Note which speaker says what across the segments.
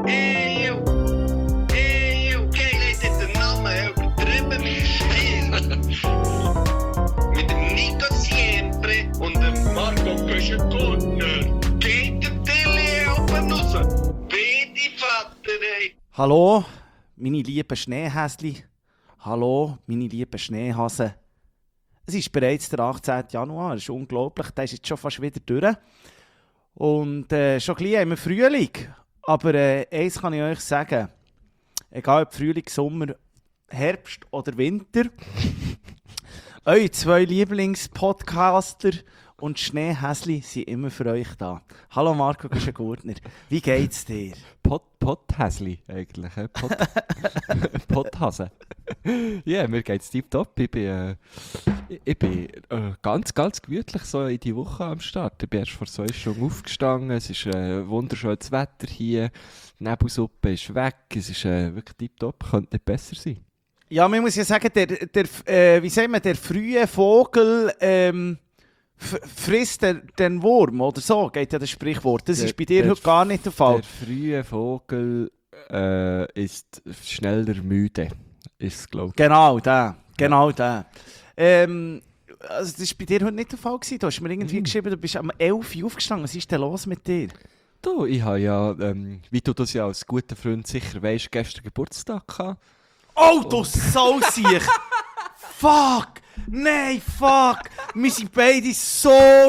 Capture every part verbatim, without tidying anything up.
Speaker 1: Ey, yo. Ey, yo. Geil hat den Namen übertrieben mit Stil. Mit dem Nico Siempre und dem Marco Köschen-Gurtner. Geht der Tilly oben raus. Bitte, Vater, ey.
Speaker 2: Hallo, meine lieben Schneehäsli. Hallo, meine lieben Schneehasen. Es ist bereits der achtzehnten Januar, das ist unglaublich, der ist jetzt schon fast wieder durch. Und äh, schon gleich haben wir Frühling. Aber äh, eins kann ich euch sagen, egal ob Frühling, Sommer, Herbst oder Winter, eure zwei Lieblingspodcaster und Schneehäsli sind immer für euch da. Hallo Marco Köschen-Gurtner, wie geht's dir?
Speaker 3: Pot, Potthäsli eigentlich, äh? Pot, Potthase. Ja, yeah, mir geht's tiptop. Ich bin, äh, ich, ich bin äh, ganz, ganz gemütlich so in die Woche am Start. Ich bin erst vor zwei Stunden aufgestanden, es ist äh, wunderschönes Wetter hier, die Nebelsuppe ist weg, es ist äh, wirklich tiptop, könnte nicht besser sein.
Speaker 2: Ja, man muss ja sagen, der, der, äh, wie sagen wir, der frühe Vogel ähm, f- frisst den, den Wurm, oder so geht ja das Sprichwort. Das
Speaker 3: Der-
Speaker 2: ist bei dir
Speaker 3: der-
Speaker 2: heute gar nicht der Fall.
Speaker 3: Der frühe Vogel äh, ist schneller müde, ist es, glaube ich.
Speaker 2: Genau, der. Genau der. Ähm, also das war bei dir heute nicht der Fall gewesen. Du hast mir irgendwie
Speaker 3: Mhm.
Speaker 2: geschrieben, du bist am elf Uhr aufgestanden. Was ist denn los mit dir?
Speaker 3: Du, ich habe ja, ähm, wie du das ja als guter Freund sicher weißt, gestern Geburtstag gehabt.
Speaker 2: Oh, du Sausiech! Fuck! Nein, fuck! Wir sind beide so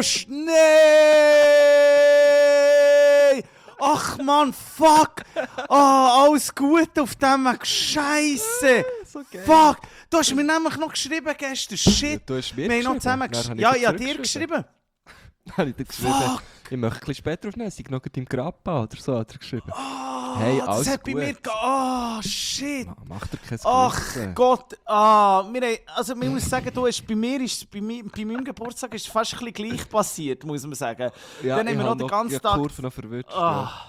Speaker 2: schnell! Ach man, fuck! Ah, alles gut auf dem Weg. Scheisse!
Speaker 3: So geil.
Speaker 2: Fuck! Du hast mir nämlich noch geschrieben gestern. Shit!
Speaker 3: Du hast mir
Speaker 2: Wir haben noch
Speaker 3: geschrieben.
Speaker 2: zusammen
Speaker 3: Dann
Speaker 2: gesch-
Speaker 3: habe ich
Speaker 2: Ja,
Speaker 3: dir
Speaker 2: ja, dir
Speaker 3: zurückgeschrieben.
Speaker 2: geschrieben.
Speaker 3: Dann habe ich dir geschrieben,
Speaker 2: Fuck!
Speaker 3: ich möchte ein bisschen später aufnehmen, ich noch im Grab oder so, hat er geschrieben.
Speaker 2: Ah,
Speaker 3: Hey,
Speaker 2: das
Speaker 3: alles
Speaker 2: hat bei
Speaker 3: gut.
Speaker 2: mir ge... Ah, shit!
Speaker 3: Ah, mach dir kein
Speaker 2: Ach
Speaker 3: Gewissen.
Speaker 2: Gott, ah, wir haben, also man muss sagen, du hast, bei mir ist, bei, mi, bei meinem Geburtstag ist es fast ein bisschen gleich passiert, muss man sagen.
Speaker 3: Ja,
Speaker 2: Dann haben
Speaker 3: ich
Speaker 2: wir noch
Speaker 3: habe
Speaker 2: den ganzen
Speaker 3: die
Speaker 2: Tag...
Speaker 3: Kurve noch verwirrt.
Speaker 2: Ah,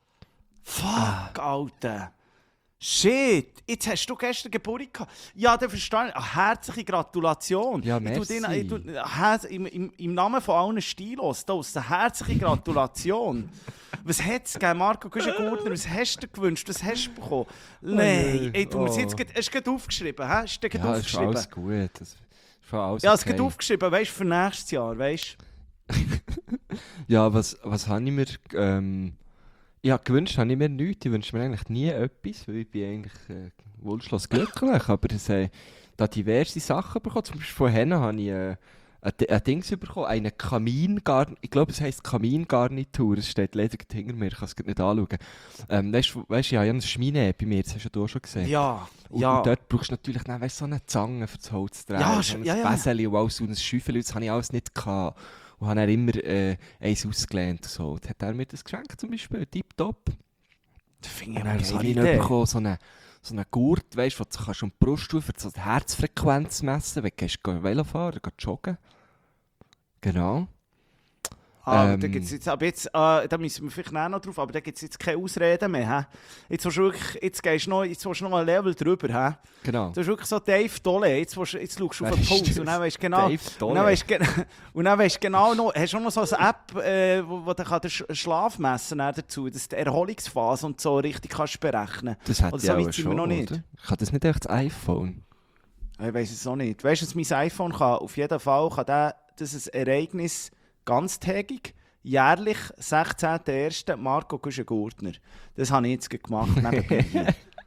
Speaker 2: fuck, Alter. Shit, jetzt hast du gestern Geburt gehabt. Ja, dann verstehe ich. Ah, herzliche Gratulation.
Speaker 3: Ja,
Speaker 2: Ich tue
Speaker 3: merci.
Speaker 2: dir- ich tue- her- im, im, Im Namen von allen Stilos, da eine herzliche Gratulation. Was hat es gegeben, Marco Köschen-Gurtner? Was hast du dir gewünscht? Was hast du bekommen? Nein, ey, du musst
Speaker 3: oh.
Speaker 2: jetzt, grad- hast du gerade aufgeschrieben, hä? Hast du gerade
Speaker 3: Ja, ist schon
Speaker 2: aufgeschrieben?
Speaker 3: alles gut. Das ist schon alles
Speaker 2: Ja, es
Speaker 3: okay.
Speaker 2: geht aufgeschrieben, weißt du, für nächstes Jahr, weißt du?
Speaker 3: Ja, was, was habe ich mir... Ähm, ja, gewünscht habe ich mir nichts. Ich wünsche mir eigentlich nie etwas, weil ich bin eigentlich äh, wunschlos glücklich. Aber es haben da diverse Sachen bekommen. Zum Beispiel von Henne habe ich äh, ein, D- ein Dings bekommen, eine Kamingarnitur. Ich glaube, es heisst Kamingarnitur. Es steht leider hinter mir, ich kann es gerade nicht anschauen. Ähm, weißt du, weißt, ich habe ja eine Schmine bei mir, das hast du auch schon gesehen.
Speaker 2: Ja,
Speaker 3: Und,
Speaker 2: ja.
Speaker 3: und dort brauchst du natürlich dann, weißt, so eine Zange für das Holz zu drehen.
Speaker 2: Ja,
Speaker 3: so
Speaker 2: sch-
Speaker 3: ein
Speaker 2: ja, ja.
Speaker 3: Bäseli und alles, und ein Schäufeli, das habe ich alles nicht gehabt. Und habe dann immer äh, eins ausgelehnt. So. Und hat er mir das geschenkt zum Beispiel, tipptopp.
Speaker 2: Das finde ich
Speaker 3: Und
Speaker 2: eine
Speaker 3: dann
Speaker 2: geile
Speaker 3: habe ich noch
Speaker 2: Idee.
Speaker 3: bekommen, so einen so eine Gurt, weißt, wo du kannst um die Brust tun, für so die Herzfrequenz messen, wenn du gehst Velo fahren, gehst joggen. Genau.
Speaker 2: Ah,
Speaker 3: Ähm.
Speaker 2: da gibt's jetzt, aber jetzt, äh, da müssen wir vielleicht auch noch drauf, aber da gibt es jetzt keine Ausreden mehr. He? Jetzt, willst du wirklich, jetzt gehst du noch, jetzt willst du noch ein Level drüber. He?
Speaker 3: Genau.
Speaker 2: Du hast wirklich so Dave Dolle, jetzt, willst, du- jetzt schaust du auf
Speaker 3: Wer
Speaker 2: den
Speaker 3: ist
Speaker 2: Puls
Speaker 3: das?
Speaker 2: und dann weißt du genau,
Speaker 3: Dave Dolle?
Speaker 2: und dann weißt du, ge- und dann weißt du genau noch, hast du auch noch so eine App, äh, wo, wo du kann den Sch- Schlaf messen kann dazu, dass du die Erholungsphase und so richtig kannst berechnen.
Speaker 3: Das hat
Speaker 2: Oder
Speaker 3: ja
Speaker 2: so
Speaker 3: auch
Speaker 2: weit sind wir
Speaker 3: schon,
Speaker 2: noch nicht.
Speaker 3: oder? Kann das nicht echt das iPhone?
Speaker 2: Ich weiß es auch nicht. Weißt du, was mein iPhone kann? Auf jeden Fall kann der, das ist ein Ereignis ganztägig, jährlich, sechzehnten ersten Marco Köschen-Gurtner. Das habe ich jetzt gerade gemacht, nebenbei hier.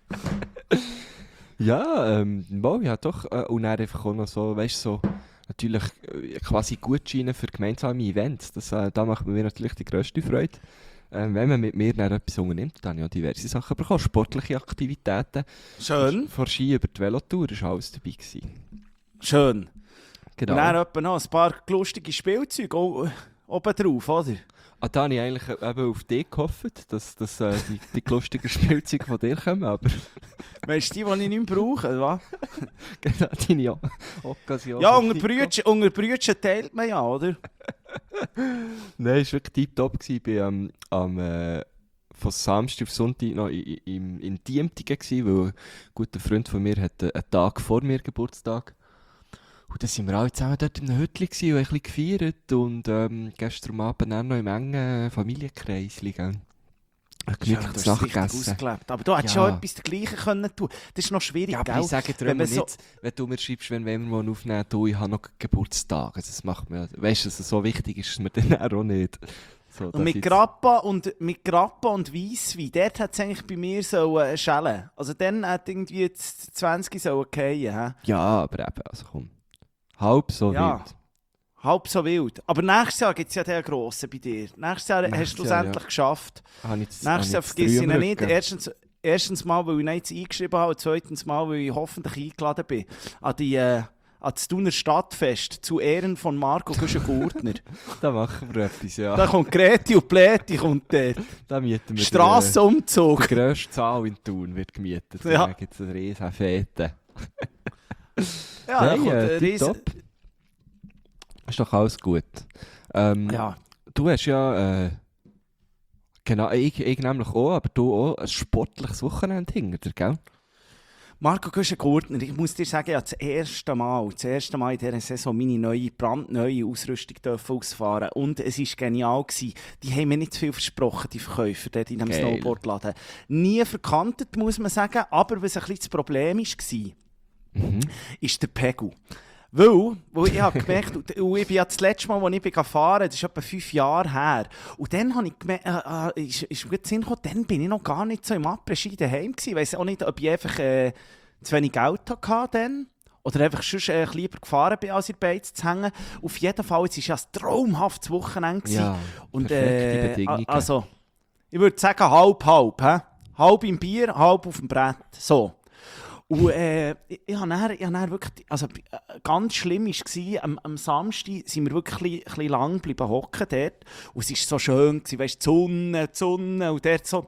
Speaker 3: Ja, ähm, mal, ja doch. Äh, und dann einfach auch noch so, weißt du, so, natürlich äh, quasi Gutscheine für gemeinsame Events. Das, äh, da macht mir natürlich die grösste Freude. Ähm, wenn man mit mir dann etwas unternimmt, dann habe ich auch diverse Sachen bekommen. Sportliche Aktivitäten.
Speaker 2: Schön,
Speaker 3: Von Ski über die Velotour war alles dabei gewesen.
Speaker 2: schön.
Speaker 3: Genau.
Speaker 2: Und dann etwa noch ein paar lustige Spielzeuge o- oben drauf, oder?
Speaker 3: Ah, da habe ich eigentlich äh, eben auf dich gehofft, dass, dass äh, die, die lustigen Spielzeuge von dir kommen, aber
Speaker 2: Weißt du, die, die ich nicht mehr brauche, wa?
Speaker 3: genau, deine O- Occasion.
Speaker 2: Ja,
Speaker 3: von
Speaker 2: unter
Speaker 3: Nico.
Speaker 2: Brüdchen, unter Brüdchen teilt man ja, oder?
Speaker 3: Nein, es war wirklich tiptop. Ich war ähm, am äh, von Samstag auf Sonntag noch in, in, in Diemtigen, gewesen, weil ein guter Freund von mir hat äh, einen Tag vor mir Geburtstag. Und dann waren wir alle zusammen dort in einem Hütchen und haben ein bisschen gefeiert. Und ähm, gestern Abend auch noch im engen Familienkreis. Gell? Ein
Speaker 2: Ja, du
Speaker 3: gemütliches
Speaker 2: hast es richtig
Speaker 3: Nachgegessen.
Speaker 2: ausgelebt. Aber du hättest
Speaker 3: Ja.
Speaker 2: schon etwas dergleichen können tun. Das ist noch schwierig,
Speaker 3: Ja, aber
Speaker 2: gell?
Speaker 3: ich sage dir
Speaker 2: Wenn
Speaker 3: immer
Speaker 2: man so-
Speaker 3: nicht, wenn du mir schreibst, wenn wir mal aufnehmen, du, ich habe noch Geburtstag. Also das macht mir, weißt du, dass es so wichtig ist, dass mir dann auch nicht. So,
Speaker 2: Und
Speaker 3: dass
Speaker 2: mit
Speaker 3: jetzt-
Speaker 2: Grappa und, mit Grappa und Weisswein, dort hat es eigentlich bei mir so eine Schelle. Also dann hat irgendwie das zwanzig so fallen. Hä?
Speaker 3: Ja, aber eben, also komm. Halb so
Speaker 2: Ja.
Speaker 3: wild.
Speaker 2: Halb so wild. Aber nächstes Jahr gibt es ja den grossen bei dir. Nächstes Jahr
Speaker 3: Nächstes
Speaker 2: hast du es
Speaker 3: Jahr,
Speaker 2: endlich
Speaker 3: ja.
Speaker 2: geschafft.
Speaker 3: Habe ich jetzt,
Speaker 2: Nächstes Jahr
Speaker 3: habe ich jetzt
Speaker 2: vergiss ich
Speaker 3: drei
Speaker 2: ihn
Speaker 3: am
Speaker 2: nicht.
Speaker 3: Rücken.
Speaker 2: Erstens, erstens mal, weil ich ihn jetzt eingeschrieben habe und zweitens mal, weil ich hoffentlich eingeladen bin an, die, äh, an das Thuner Stadtfest zu Ehren von Marco Güschen-Gurtner.
Speaker 3: Da machen wir etwas, ja.
Speaker 2: Da kommt Greti und Pläti kommt dort.
Speaker 3: Da mieten wir
Speaker 2: Strassenumzug.
Speaker 3: Die grösste Zahl in Thun wird gemietet.
Speaker 2: Ja.
Speaker 3: Da gibt es eine riesen Fete.
Speaker 2: Ja, da
Speaker 3: Nein,
Speaker 2: kommt
Speaker 3: äh,
Speaker 2: ein riesen...
Speaker 3: tipptopp. Ist doch alles gut. Ähm,
Speaker 2: Ja.
Speaker 3: Du hast ja, äh, genau, ich, ich nämlich auch, aber du auch ein sportliches Wochenende hinter dir, gell?
Speaker 2: Marco Güschen-Gurtner, ich muss dir sagen, ich habe das erste Mal, das erste Mal in dieser Saison meine neue, brandneue Ausrüstung dürfen ausfahren. Und es war genial gewesen. Die haben mir nicht zu viel versprochen, die Verkäufer dort in diesem
Speaker 3: Geil.
Speaker 2: Snowboardladen. Nie verkantet, muss man sagen, aber was ein bisschen das Problem war,
Speaker 3: Mhm.
Speaker 2: ist der Pegel. Weil, weil ich habe gemerkt, und und ich bin ja das letzte Mal, als ich gefahren bin, das ist etwa fünf Jahre her. Und dann habe ich gemerkt, äh, äh, ist, ist mir gut Sinn gekommen, dann bin ich noch gar nicht so im Après-Ski daheim gewesen. Ich weiss auch nicht, ob ich einfach äh, zu wenig Geld hatte dann. Oder einfach schon äh, lieber gefahren bin, als in der Beiz zu hängen. Auf jeden Fall, es war ja ein traumhaftes Wochenende. gewesen.
Speaker 3: Ja,
Speaker 2: Und,
Speaker 3: perfekte
Speaker 2: äh,
Speaker 3: Bedingungen.
Speaker 2: a- Also, ich würde sagen, halb, halb. He? Halb im Bier, halb auf dem Brett. So. Und äh, ich, ich habe dann, ich hab dann wirklich, also äh, ganz schlimm war, am, am Samstag sind wir wirklich ein bisschen, ein bisschen lang geblieben hocken dort. Und es war so schön, gewesen, weißt, die Sonne, die Sonne und dort so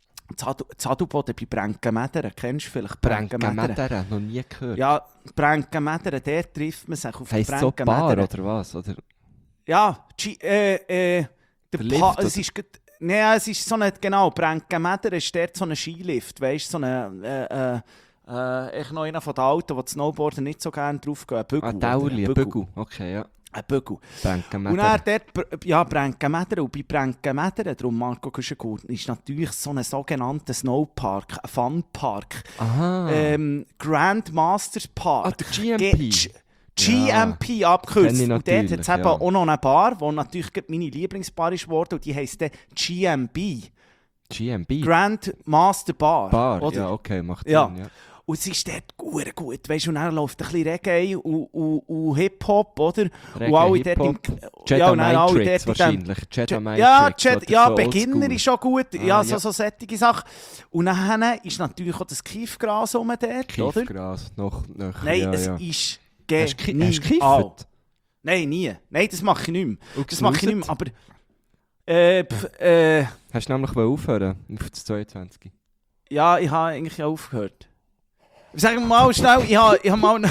Speaker 2: Zadelboden bei Brenkenmedern, kennst du vielleicht Brenkenmedern?
Speaker 3: Brenkenmedern, noch nie gehört.
Speaker 2: Ja, Brenkenmedern, dort trifft man sich auf
Speaker 3: Heisst so Bar oder was? Oder?
Speaker 2: Ja, G äh, äh, der
Speaker 3: Der Lift,
Speaker 2: Pa-
Speaker 3: oder?
Speaker 2: es ist gut- Nein, es ist so ein, genau, Brenkenmedern ist dort so ein Skilift, weißt du, so ein, äh, äh, äh, echt noch einer von den Alten, die Snowboarden nicht so gerne drauf gehen, ein Bügel.
Speaker 3: Ah,
Speaker 2: oder?
Speaker 3: Tauli, ein Bügel. Okay, ja.
Speaker 2: Ein Bügel. Und
Speaker 3: Brenkenmedern.
Speaker 2: dann dort, Br- ja, Brenkenmedern, und bei Brenkenmedern, darum Marco Güschen-Gurtner, ist natürlich so ein sogenannter Snowpark, ein Funpark,
Speaker 3: Aha.
Speaker 2: ähm, Grand Masters Park.
Speaker 3: ah, der G M
Speaker 2: G-
Speaker 3: P.
Speaker 2: G- G M P abgekürzt.
Speaker 3: Kenn ich
Speaker 2: Und dort hat es
Speaker 3: natürlich,
Speaker 2: eben
Speaker 3: ja.
Speaker 2: auch noch eine Bar, die natürlich gerade meine Lieblingsbar ist geworden, und die heisst dann G M B.
Speaker 3: G M B.
Speaker 2: Grand Master Bar.
Speaker 3: Bar,
Speaker 2: oder?
Speaker 3: ja, okay, macht
Speaker 2: Ja.
Speaker 3: Sinn, ja.
Speaker 2: Und es ist dort gut, gut. Weißt du, und dann läuft ein bisschen Reggae und, und, und Hip-Hop, oder?
Speaker 3: Reggae,
Speaker 2: und alle dort im.
Speaker 3: Hip-Hop.
Speaker 2: Ja, und
Speaker 3: Jedi
Speaker 2: dann alle
Speaker 3: Mind
Speaker 2: dort
Speaker 3: Tricks
Speaker 2: in dem-
Speaker 3: wahrscheinlich. Jedi Mind
Speaker 2: Ja,
Speaker 3: Tricks.
Speaker 2: Jedi,
Speaker 3: oder
Speaker 2: ja
Speaker 3: so
Speaker 2: Beginner
Speaker 3: oldschool.
Speaker 2: ist schon gut.
Speaker 3: Ah,
Speaker 2: ja, so,
Speaker 3: ja.
Speaker 2: so sättige Sachen. Und dann ist natürlich auch das Kiefgras rum dort, oder?
Speaker 3: Kiefgras, noch, noch,
Speaker 2: Nein,
Speaker 3: ja,
Speaker 2: es
Speaker 3: ja.
Speaker 2: ist
Speaker 3: Hast du ki-
Speaker 2: genial.
Speaker 3: hast du gekiffert?
Speaker 2: Nein, nie. Nein, das mache ich nicht mehr.
Speaker 3: Und
Speaker 2: Das mache ich nicht mehr,
Speaker 3: gesnuset?
Speaker 2: aber... Äh, pf, äh,
Speaker 3: Hast du nämlich aufhören auf das zweiundzwanzig?
Speaker 2: ja, ich habe eigentlich aufgehört. Sagen wir mal schnell, ich habe, ich habe mal...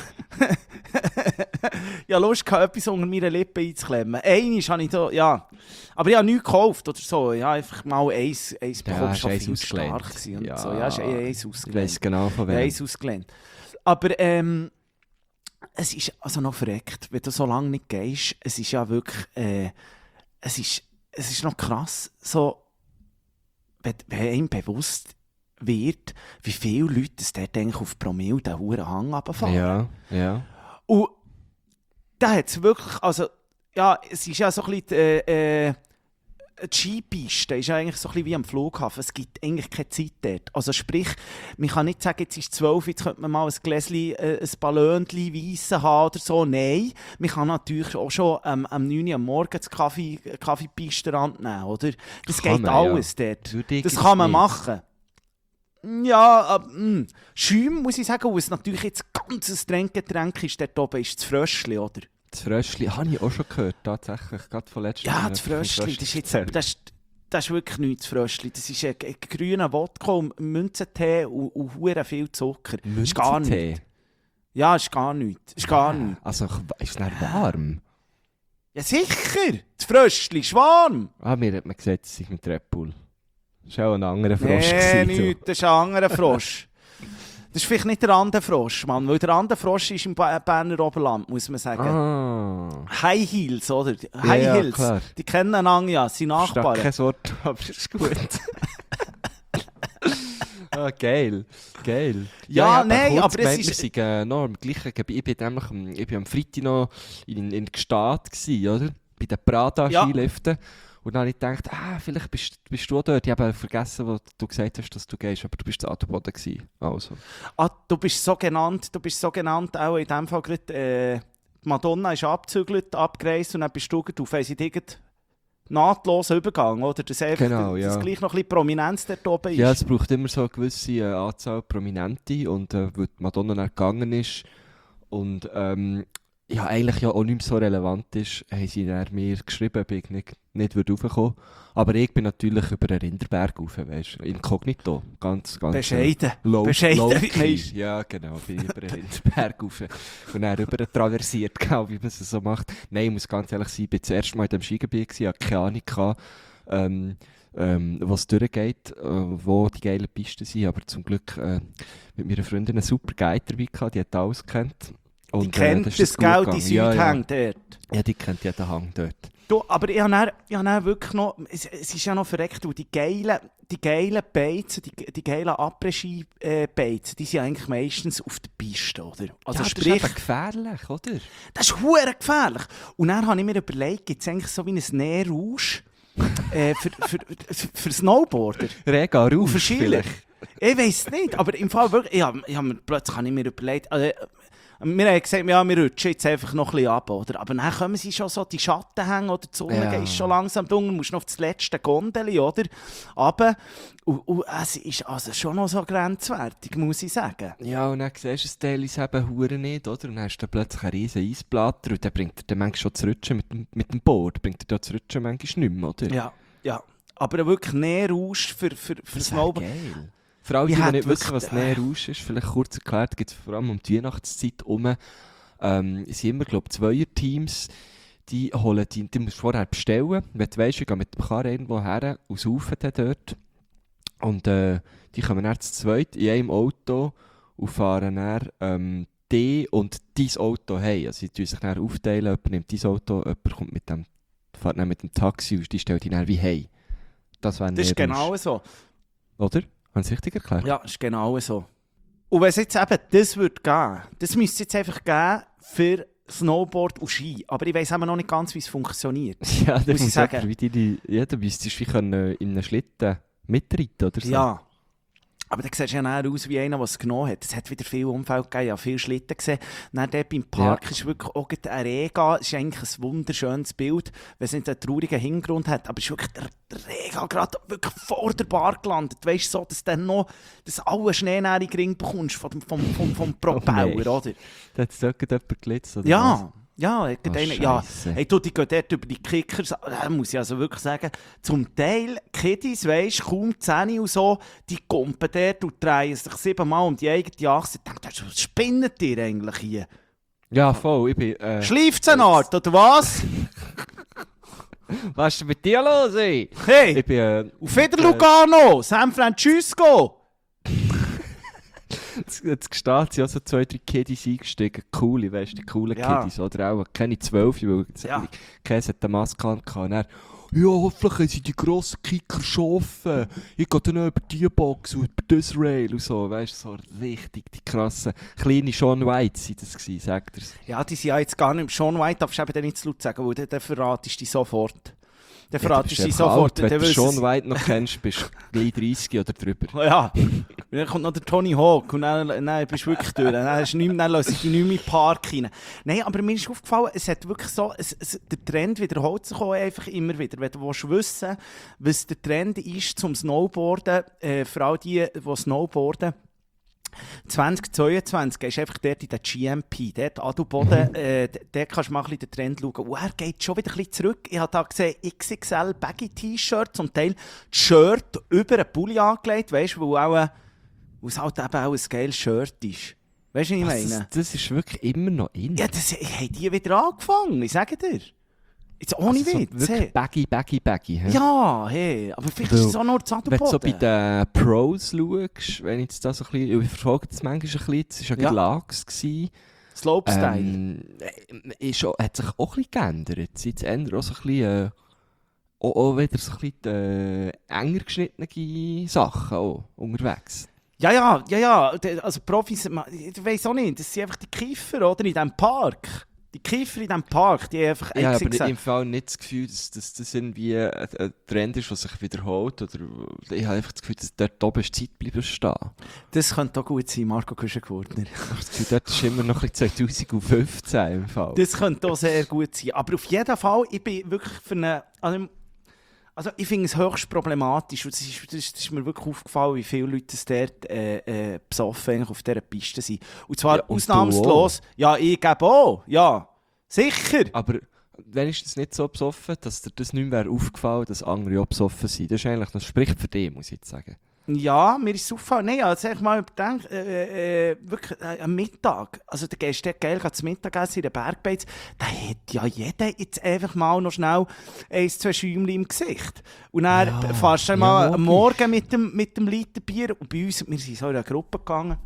Speaker 2: ich habe Lust gehabt, etwas unter meine Lippen einzuklemmen. Eines habe ich da, ja... Aber ich habe nichts gekauft oder so. Ich habe einfach mal eins, eins
Speaker 3: Ja,
Speaker 2: bekommen,
Speaker 3: hast
Speaker 2: schon
Speaker 3: eins
Speaker 2: viel
Speaker 3: ausgelehnt.
Speaker 2: stark gewesen und
Speaker 3: Ja.
Speaker 2: so. Ja, ist eh eins
Speaker 3: Ich
Speaker 2: ausgelehnt.
Speaker 3: weiss genau von
Speaker 2: Ja,
Speaker 3: wem.
Speaker 2: eins ausgelehnt. Aber ähm, es ist also noch verreckt, wenn du so lange nicht gehst. Es ist ja wirklich, äh, es ist, es ist noch krass, so, wenn, wenn einem bewusst wird, wie viele Leute es dort eigentlich auf Promille den hohen Hang runterfahren.
Speaker 3: Ja, ja.
Speaker 2: Und da hat es wirklich, also, ja, es ist ja so ein bisschen, äh, äh, die Skipiste ist ja eigentlich so ein bisschen wie am Flughafen. Es gibt eigentlich keine Zeit dort. Also sprich, man kann nicht sagen, jetzt ist es zwölf, jetzt könnte man mal ein Gläschen, äh, ein Ballönchen Weissen haben oder so. Nein, man kann natürlich auch schon ähm, am neun Uhr am Morgen das Kaffee, Kaffeepistenrand nehmen, oder? Das
Speaker 3: Kann
Speaker 2: geht
Speaker 3: man,
Speaker 2: alles dort.
Speaker 3: Für dich
Speaker 2: Das
Speaker 3: gibt's
Speaker 2: kann man
Speaker 3: nicht.
Speaker 2: machen. Ja, aber mh. Schäum muss ich sagen, weil es natürlich jetzt ganz ein Trinkgetränk ist, dort oben ist das Fröschli, oder?
Speaker 3: Das Fröschli habe ich auch schon gehört, tatsächlich. Gerade von letztem
Speaker 2: Ja,
Speaker 3: Mal
Speaker 2: das
Speaker 3: vom
Speaker 2: Fröschli, das ist jetzt,
Speaker 3: erzählt.
Speaker 2: das ist, das ist wirklich nichts, das Fröschli. Das ist ein, ein grüner Wodka und Münzentee und, und hure viel Zucker. Das ist gar
Speaker 3: Münzentee?
Speaker 2: nichts. Ja, ist gar nichts. Ist gar nichts.
Speaker 3: Also, ist es nicht warm?
Speaker 2: Ja, sicher! Das Fröschli ist warm!
Speaker 3: Ah, mir hat man gesagt, es sei mit Red Bull. Das war auch ein anderer Frosch.
Speaker 2: Nee,
Speaker 3: gewesen,
Speaker 2: nichts, das ist ein anderer Frosch. Das ist vielleicht nicht der andere Frosch, Mann, weil der andere Frosch ist im ba Berner Oberland, muss man
Speaker 3: so.
Speaker 2: sagen.
Speaker 3: Ah.
Speaker 2: High Heels, oder? High
Speaker 3: ja,
Speaker 2: Heels.
Speaker 3: klar.
Speaker 2: Die kennen einander ja, sind
Speaker 3: Verstehe
Speaker 2: Nachbarn.
Speaker 3: kein Wort, aber ist gut. Ah, geil, geil.
Speaker 2: Ja,
Speaker 3: ich habe
Speaker 2: nein,
Speaker 3: kurz
Speaker 2: aber es
Speaker 3: gemeint,
Speaker 2: ist-
Speaker 3: wir sind äh, noch im gleichen Gebiet. Ich bin nämlich am- ich bin am Freitag noch in, in Gstaad gsi, oder? Bei den Prada-Skiliften. Und dann habe ich gedacht, ah, vielleicht bist, bist du auch dort. Ich habe vergessen, wo du gesagt hast, dass du gehst, aber du bist zu Adelboden gsi. Also.
Speaker 2: Ah, du bist so genannt, du bist so genannt, auch in dem Fall gerade, äh, die Madonna ist abgezügelt, abgereist und dann bist du gerade auf einen nahtlosen Übergang, oder? Dass einfach
Speaker 3: Genau,
Speaker 2: dass
Speaker 3: ja.
Speaker 2: gleich noch ein bisschen Prominenz dort oben ist.
Speaker 3: Ja, es braucht immer so eine gewisse äh, Anzahl Prominente. Und äh, weil die Madonna dann gegangen ist und ähm, ja, eigentlich ja auch nicht mehr so relevant ist, haben sie dann mir geschrieben, ob ich nicht, nicht würde raufkommen. Aber ich bin natürlich über den Rinderberg rauf, weißt du, inkognito. Ganz, ganz...
Speaker 2: Bescheiden.
Speaker 3: Low,
Speaker 2: Bescheiden,
Speaker 3: low
Speaker 2: wie man
Speaker 3: key.
Speaker 2: ist.
Speaker 3: Ja, genau. Bin ich über den Rinderberg rauf und dann rüber traversiert, genau, wie man es so macht. Nein, ich muss ganz ehrlich sein, ich war das erste Mal in diesem Skigebiet, ich hatte keine Ahnung, gehabt, ähm, ähm, was durchgeht, äh, wo die geilen Pisten sind. Aber zum Glück äh, mit meiner Freundin einen super Guide dabei gehabt, die hat alles gekannt. Und,
Speaker 2: Die kennt
Speaker 3: das
Speaker 2: das,
Speaker 3: ist gut
Speaker 2: Geld,
Speaker 3: gegangen.
Speaker 2: die
Speaker 3: Ja, ja.
Speaker 2: Südhang dort.
Speaker 3: Ja, die kennt jeden Hang dort.
Speaker 2: Du, aber ich habe dann, ich habe dann wirklich noch, es, es ist ja noch verreckt, weil die geilen, die geilen Beizen, die, die geilen Après-Ski-Beizen, die sind eigentlich meistens auf der Piste, oder? Also
Speaker 3: ja,
Speaker 2: sprich,
Speaker 3: das ist eben gefährlich, oder?
Speaker 2: das ist hure gefährlich. Und dann habe ich mir überlegt, gibt es eigentlich so wie ein Nährrausch äh, für, für, für, für Snowboarder?
Speaker 3: Rega
Speaker 2: Auf
Speaker 3: rauf,
Speaker 2: den Skilift? Ich weiß nicht, aber im Fall wirklich, ich habe, ich habe mir, plötzlich habe ich mir überlegt, also, wir haben gesagt, ja, wir rutschen jetzt einfach noch ein bisschen ab, oder? Aber dann kommen sie schon so die Schatten hängen, oder die Sonne
Speaker 3: Ja.
Speaker 2: geht schon langsam dunkel, musst noch auf das letzte Gondeli, oder? Aber und, und es ist also schon noch so grenzwertig, muss ich sagen.
Speaker 3: Ja, und dann siehst du es teilweise eben hure nicht, oder? Und dann hast du dann plötzlich einen riesen Eisplatter und dann bringt er dann manchmal schon das Rutschen mit dem, mit dem Board, bringt er da das Rutschen manchmal nicht mehr, oder?
Speaker 2: Ja, ja. Aber wirklich Nährrausch für, für, für
Speaker 3: Das wäre
Speaker 2: Snowboard.
Speaker 3: geil. Vor allem,
Speaker 2: Ich
Speaker 3: die, die
Speaker 2: hätte
Speaker 3: nicht wissen, was
Speaker 2: wirklich-
Speaker 3: Nährrausch ist, vielleicht kurz erklärt, gibt es vor allem um die Weihnachtszeit herum, ähm, es sind immer, glaube ich, Zweier-Teams, die holen die, die musst du vorher bestellen. Wenn du weisst, ich gehe mit dem Karren irgendwo her und saufen dann dort. Und äh, die kommen dann zu zweit in einem Auto und fahren dann ähm, die und dein Auto heim. Also sie tun sich dann aufteilen, jemand nimmt dein Auto, jemand kommt mit dem, fährt dann mit dem Taxi und die stellt ihn dann wie heim. Das wäre
Speaker 2: Das ist
Speaker 3: Nährrausch.
Speaker 2: genau so.
Speaker 3: Oder? Haben Sie es richtig erklärt?
Speaker 2: Ja, ist genau so. Und wenn es jetzt eben das würde geben, das müsste es jetzt einfach geben für Snowboard und Ski. Aber ich weiss eben noch nicht ganz, wie es funktioniert.
Speaker 3: Ja, da
Speaker 2: Muss ich
Speaker 3: muss
Speaker 2: sagen.
Speaker 3: jemand wie deine, ja, da müsstest du wie können in einem Schlitten mitreiten oder so.
Speaker 2: Ja. Aber dann siehst du ja näher aus wie einer, der es genommen hat. Es hat wieder viele Unfälle gegeben, ich habe viele Schlitten gesehen. Dann dort beim Park
Speaker 3: Ja.
Speaker 2: ist wirklich auch gerade ein Rega. Es ist eigentlich ein wunderschönes Bild, wenn es nicht einen traurigen Hintergrund hat. Aber es ist wirklich der, der Rega gerade wirklich vor der Bar gelandet. Weißt du, so, dass du dann noch dass alle Schnee näher in den Ring bekommst vom, vom, vom, vom Propeller,
Speaker 3: nein.
Speaker 2: oder?
Speaker 3: Da hat es dort jemand gelitzt, oder
Speaker 2: Ja, ja,
Speaker 3: was?
Speaker 2: irgendeiner-
Speaker 3: Oh,
Speaker 2: ja.
Speaker 3: Scheisse.
Speaker 2: Hey, du, die gehen dort über die Kickers, da muss ich also wirklich sagen, zum Teil Kiddies, weisst, kaum zehn und so, die kumpen dort und drehen sich siebenmal um die eigene Achse. Ich denke, was spinnet ihr eigentlich hier?
Speaker 3: Ja, voll, ich bin... Äh,
Speaker 2: Schleift es eine Art, oder was?
Speaker 3: was ist denn mit dir los, ey?
Speaker 2: Hey,
Speaker 3: Ich bin... Äh,
Speaker 2: auf wieder Lugano, San Francisco.
Speaker 3: jetzt jetzt gesteht sie auch so zwei, drei Kiddies eingestiegen. Coole, weißt du, die coolen
Speaker 2: Ja.
Speaker 3: Kiddies, oder auch keine zwölf, weil
Speaker 2: Ja.
Speaker 3: keiner hat eine Maske an. Und dann, ja, hoffentlich haben sie die grossen Kicker schon offen. Ich gehe dann noch über die Box und über das Rail und so. Weißt du, so richtig die krassen, kleine Sean White sind das gewesen, sagt er's.
Speaker 2: Ja, die sind ja jetzt gar nicht. Sean White darfst du eben dann nicht zu laut sagen, weil dann, dann verratest du dich sofort. Dann
Speaker 3: Ja,
Speaker 2: verratest
Speaker 3: du
Speaker 2: du
Speaker 3: bist
Speaker 2: dich
Speaker 3: einfach
Speaker 2: sofort.
Speaker 3: alt. Wenn
Speaker 2: dann
Speaker 3: du
Speaker 2: wissen
Speaker 3: Sean
Speaker 2: sie-
Speaker 3: White noch kennst, bist du gleich dreißig oder drüber.
Speaker 2: Ja, und dann kommt noch der Tony Hawk und dann, dann bist du wirklich durch. Dann, hast du nicht mehr, dann lassen sie dich nicht mehr in den Park rein. Nein, aber mir ist aufgefallen, es hat wirklich so, es, es, der Trend wiederholt sich auch einfach immer wieder. Wenn du willst wissen, was der Trend ist zum Snowboarden, äh, vor allem die, die Snowboarden, zwanzig zweiundzwanzig ist einfach dort in der G M P, dort Adelboden, äh, d- dort kannst du mal ein bisschen den Trend schauen. Und er geht schon wieder ein bisschen zurück. Ich habe da gesehen X X L Baggy-T-Shirt, zum Teil das Shirt über einen Pulli angelegt, weißt du, weil auch, äh, weil es halt eben auch ein geiles Shirt ist. Weißt du, was ich
Speaker 3: Was,
Speaker 2: meine?
Speaker 3: das, das ist wirklich immer noch in.
Speaker 2: Ja, das haben die wieder angefangen, ich sage dir. Jetzt ohne
Speaker 3: Also so
Speaker 2: Witz.
Speaker 3: wirklich
Speaker 2: hey.
Speaker 3: baggy, baggy, baggy. hä?
Speaker 2: Ja, hey, aber vielleicht
Speaker 3: Weil-
Speaker 2: ist es auch nur das
Speaker 3: Wenn du so bei
Speaker 2: Adelboden.
Speaker 3: den Pros schaust, wenn ich jetzt das so ein bisschen, ich verfolge das manchmal ein bisschen, das war ja
Speaker 2: Ja.
Speaker 3: gerade Lags gewesen,
Speaker 2: Slopestyle.
Speaker 3: ähm, äh, ist auch, hat sich auch ein bisschen geändert. Seit ändert auch so ein bisschen, äh, auch, auch wieder so ein bisschen äh, enger geschnittene Sachen auch unterwegs.
Speaker 2: Ja, ja, ja, ja. de- Also Profis, ma- ich weiß auch nicht, das sind einfach die Kiffer, oder? In diesem Park. Die Kiffer in diesem Park, die haben einfach
Speaker 3: Ich habe
Speaker 2: extra
Speaker 3: aber
Speaker 2: gesagt.
Speaker 3: im Fall nicht das Gefühl, dass, dass das irgendwie ein, ein Trend ist, der sich wiederholt. Oder ich habe einfach das Gefühl, dass dort oben ist Zeit bleiben stehen.
Speaker 2: Das könnte auch gut sein, Marco Kuschen-Gurtner.
Speaker 3: Ich habe das Gefühl, dort ist immer noch ein bisschen zwanzig fünfzehn im Fall.
Speaker 2: Das könnte auch sehr gut sein. Aber auf jeden Fall, ich bin wirklich für eine... Also, also ich finde es höchst problematisch. Und das ist, das, ist, das ist mir wirklich aufgefallen, wie viele Leute es dort äh, äh, besoffen eigentlich auf dieser Piste sind. Und zwar
Speaker 3: Ja, und
Speaker 2: ausnahmslos. Ja, ich gebe auch. Ja, sicher.
Speaker 3: Aber wenn ist das nicht so besoffen, dass dir das nicht mehr aufgefallen wäre, dass andere auch besoffen sind? Das ist eigentlich, das spricht für dich, muss ich jetzt sagen.
Speaker 2: Ja, mir ist es aufgefallen. Nein, also ich mal überdenkt, äh, äh, wirklich äh, am Mittag, also der gehst du geil zum Mittagessen in den Bergbeiz, da hat ja jeder jetzt einfach mal noch schnell ein, zwei Schäumchen im Gesicht. Und dann
Speaker 3: Ja,
Speaker 2: fährst du
Speaker 3: ja,
Speaker 2: mal am
Speaker 3: logisch.
Speaker 2: Morgen mit dem, mit dem Liter Bier und bei uns, wir sind so in eine Gruppe gegangen,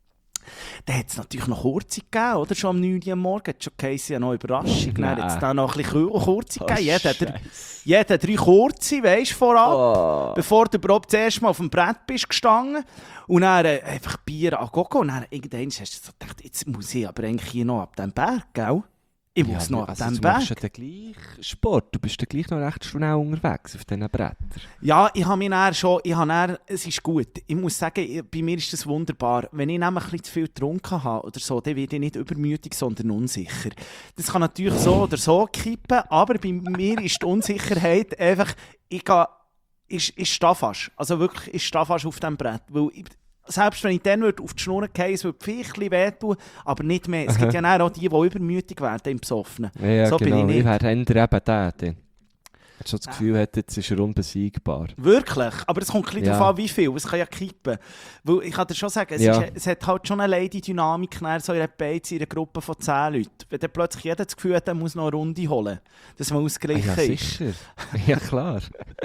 Speaker 2: da hat es natürlich noch Kurze gegeben, oder? Schon am neun Uhr am Morgen hat es schon geheißen, ja noch Überraschung. Dann hat es
Speaker 3: Nein.
Speaker 2: da noch ein bisschen Kurze
Speaker 3: Oh,
Speaker 2: gegeben. Jeder, hat drei-
Speaker 3: Scheiße.
Speaker 2: jeder drei Kurze, weisst du, vorab.
Speaker 3: Oh.
Speaker 2: Bevor du überhaupt das erste Mal auf dem Brett bist gestanden und dann äh, einfach Bier an Gogo und dann irgendwann hast du so gedacht, jetzt muss ich aber eigentlich hier noch ab dem Berg, gell? Ich muss
Speaker 3: Ja,
Speaker 2: noch ab
Speaker 3: also
Speaker 2: dem
Speaker 3: du machst ja
Speaker 2: Berg.
Speaker 3: den gleichen Sport, du bist ja gleich noch recht schnell unterwegs auf diesen Brettern.
Speaker 2: Ja, ich habe mich dann schon, ich habe dann, es ist gut. Ich muss sagen, ich, bei mir ist das wunderbar. Wenn ich nämlich ein bisschen zu viel getrunken habe oder so, dann werde ich nicht übermütig, sondern unsicher. Das kann natürlich so oder so kippen, aber bei mir ist die Unsicherheit einfach, ich gehe, ich, ich stehe fast. Also wirklich, ich stehe fast auf dem Brett. Weil ich, selbst wenn ich dann würd auf die Schnur fallen, es würde vielleicht ein bisschen wehtun, aber nicht mehr. Es gibt ja dann auch die, die übermütig werden im Besoffenen.
Speaker 3: Ja, ja
Speaker 2: So bin
Speaker 3: genau.
Speaker 2: ich nicht.
Speaker 3: wäre eher eben der, der. Hat schon das Gefühl, hat, jetzt ist er unbesiegbar.
Speaker 2: Wirklich? Aber es kommt ein bisschen
Speaker 3: Ja.
Speaker 2: darauf an, wie viel. Es kann ja kippen. Weil ich kann dir schon sagen, es,
Speaker 3: Ja.
Speaker 2: ist, es hat halt schon eine Lady-Dynamik nachher so in einer Beiz, in einer Gruppe von zehn Leuten. Wenn dann plötzlich jeder das Gefühl hat, er muss noch eine Runde holen, dass man
Speaker 3: Ah,
Speaker 2: ausgeglichen
Speaker 3: ja,
Speaker 2: ist.
Speaker 3: sicher. Ja, klar.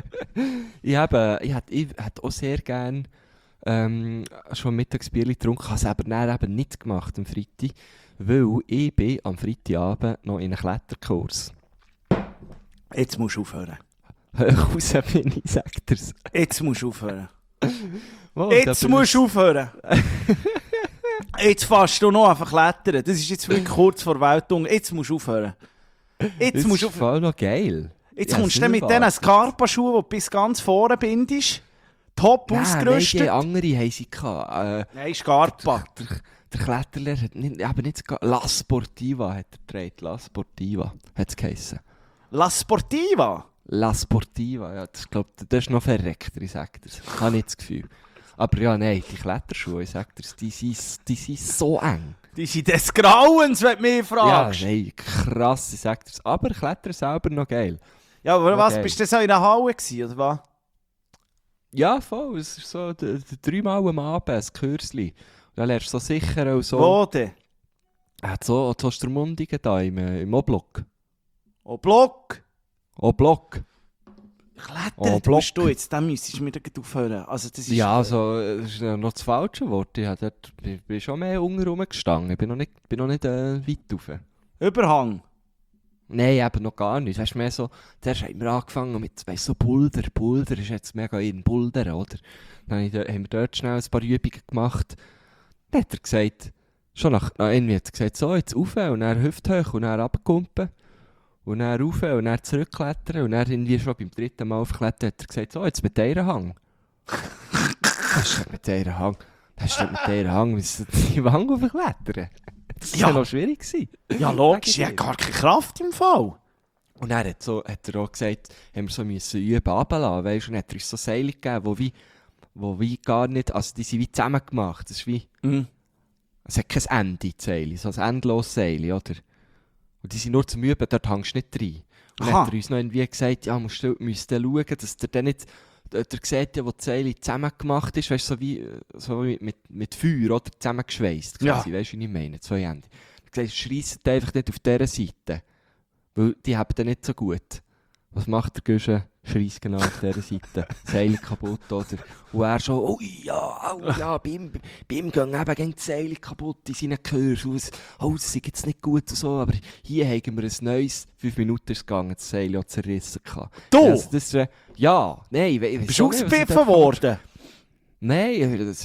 Speaker 3: ich habe ich hätte ich hätte auch sehr gerne ähm, schon Mittagsbierli getrunken, habe es aber dann eben nicht gemacht am Freitag, weil ich bin am Freitagabend noch in einem Kletterkurs.
Speaker 2: Jetzt musst du aufhören.
Speaker 3: Hoch raus bin ich, sagt er's.
Speaker 2: Jetzt musst du aufhören.
Speaker 3: Oh,
Speaker 2: Jetzt
Speaker 3: da
Speaker 2: musst
Speaker 3: bin
Speaker 2: du aufhören. Jetzt fährst du noch einfach klettern. Das ist jetzt wirklich kurz vor Weltung. Jetzt musst du aufhören. Jetzt
Speaker 3: Das
Speaker 2: musst
Speaker 3: ist
Speaker 2: du aufhören.
Speaker 3: voll noch geil.
Speaker 2: Jetzt
Speaker 3: Ja,
Speaker 2: kommst du dann mit
Speaker 3: super.
Speaker 2: diesen Scarpa-Schuhen, die du bis ganz vorne bindest. Top
Speaker 3: Nein,
Speaker 2: ausgerüstet.
Speaker 3: Nein, die andere haben sie gehabt. Äh,
Speaker 2: Nein, Scarpa.
Speaker 3: der, der Kletterlehrer hat nicht, eben nicht Scar- La Sportiva hat er getragen. La Sportiva hat es geheissen.
Speaker 2: La Sportiva.
Speaker 3: La Sportiva, ja, das, glaub, das ist noch verreckter, ich sag dir's. Habe ich das Gefühl. Aber ja, nein, die Kletterschuhe, ich sag dir's, die sind, die sind so eng.
Speaker 2: Die sind des Grauens, wenn du mich
Speaker 3: Ja,
Speaker 2: fragst. Ja,
Speaker 3: nein, krass, ich sag dir's. Aber Klettern selber noch geil.
Speaker 2: aber was,
Speaker 3: Okay.
Speaker 2: bist du so in der Halle gewesen, oder was?
Speaker 3: Ja, voll, es ist so d- d- dreimal am Abend ein Kürzli. Da lernst du so sicher und so.
Speaker 2: Wo denn?
Speaker 3: Er hat so zu Ostermundigen da im, äh, im O-Block.
Speaker 2: Oh, Block.
Speaker 3: O-Block.
Speaker 2: Klettern
Speaker 3: Oh,
Speaker 2: tust
Speaker 3: Block.
Speaker 2: du jetzt, dann müsstest du mir gleich aufhören. Also das ist...
Speaker 3: Ja, also, äh, das ist ja noch das falsche Wort. Ich hab dort, bin, bin schon mehr unten rumgestanden. Ich bin noch nicht, bin noch nicht äh, weit rauf.
Speaker 2: Überhang.
Speaker 3: Nein, eben noch gar nicht. Weißt du, mehr so, zuerst haben wir angefangen mit weißt, so Boulder. Boulder ist jetzt mega in Boulder, oder? Dann habe ich da- haben wir dort schnell ein paar Übungen gemacht. Dann hat er gesagt, schon nach, nach irgendwie hat er gesagt, so, jetzt rauf und dann hüfthoch und dann runterkumpen. Und dann rauf und dann zurückklettern. Und dann irgendwie schon beim dritten Mal aufklettern hat er gesagt, so, jetzt mit dieser Hang. Das ist nicht mit dieser Hang. Das ist nicht mit dieser Hang. Wir müssen die Wang aufklettern. Das war
Speaker 2: Ja.
Speaker 3: ja noch schwierig gewesen.
Speaker 2: Ja, logisch, ich habe gar keine Kraft im Fall.
Speaker 3: Und dann hat, so, hat er auch gesagt, haben wir so müssen üben, runterlassen, weißt du, und dann hat er uns so Seile gegeben, wo wie, wo wie gar nicht, also die sind wie zusammen gemacht, das ist wie,
Speaker 2: Mhm.
Speaker 3: es hat kein Ende, die Seile, so ein endloses Seil, oder? Und die sind nur zum Üben, dort hängst du nicht rein. Und dann
Speaker 2: Aha.
Speaker 3: hat er uns noch irgendwie gesagt, ja, musst du, müsst ihr schauen, dass der dann nicht, der, der sieht ja, wo die Seile zusammen gemacht ist, weißt du, so wie, so wie mit, mit Feuer, oder, zusammengeschweißt,
Speaker 2: Ja.
Speaker 3: quasi, weißt du, wie ich meine, zwei Ende. Er hat gesagt, schreisst einfach nicht auf dieser Seite. Weil die haben dann nicht so gut. Was macht der Güsche? Schreisst genau auf dieser Seite. Seile kaputt, oder? Und er so, oh ja, oh ja, bei ihm, bei ihm gehen eben gegen die Seile kaputt in seinen Gehör. Oh, das ist jetzt nicht gut und so, aber hier haben wir ein neues, fünf Minuten ist es gegangen, das Seil hat zerrissen. gehabt.
Speaker 2: Du?
Speaker 3: Ja, also das, ist, äh, ja, nein, ich weiss
Speaker 2: Bist du
Speaker 3: auch nicht, was ich
Speaker 2: ausgepfiffen
Speaker 3: dort-
Speaker 2: worden?
Speaker 3: Nein, das,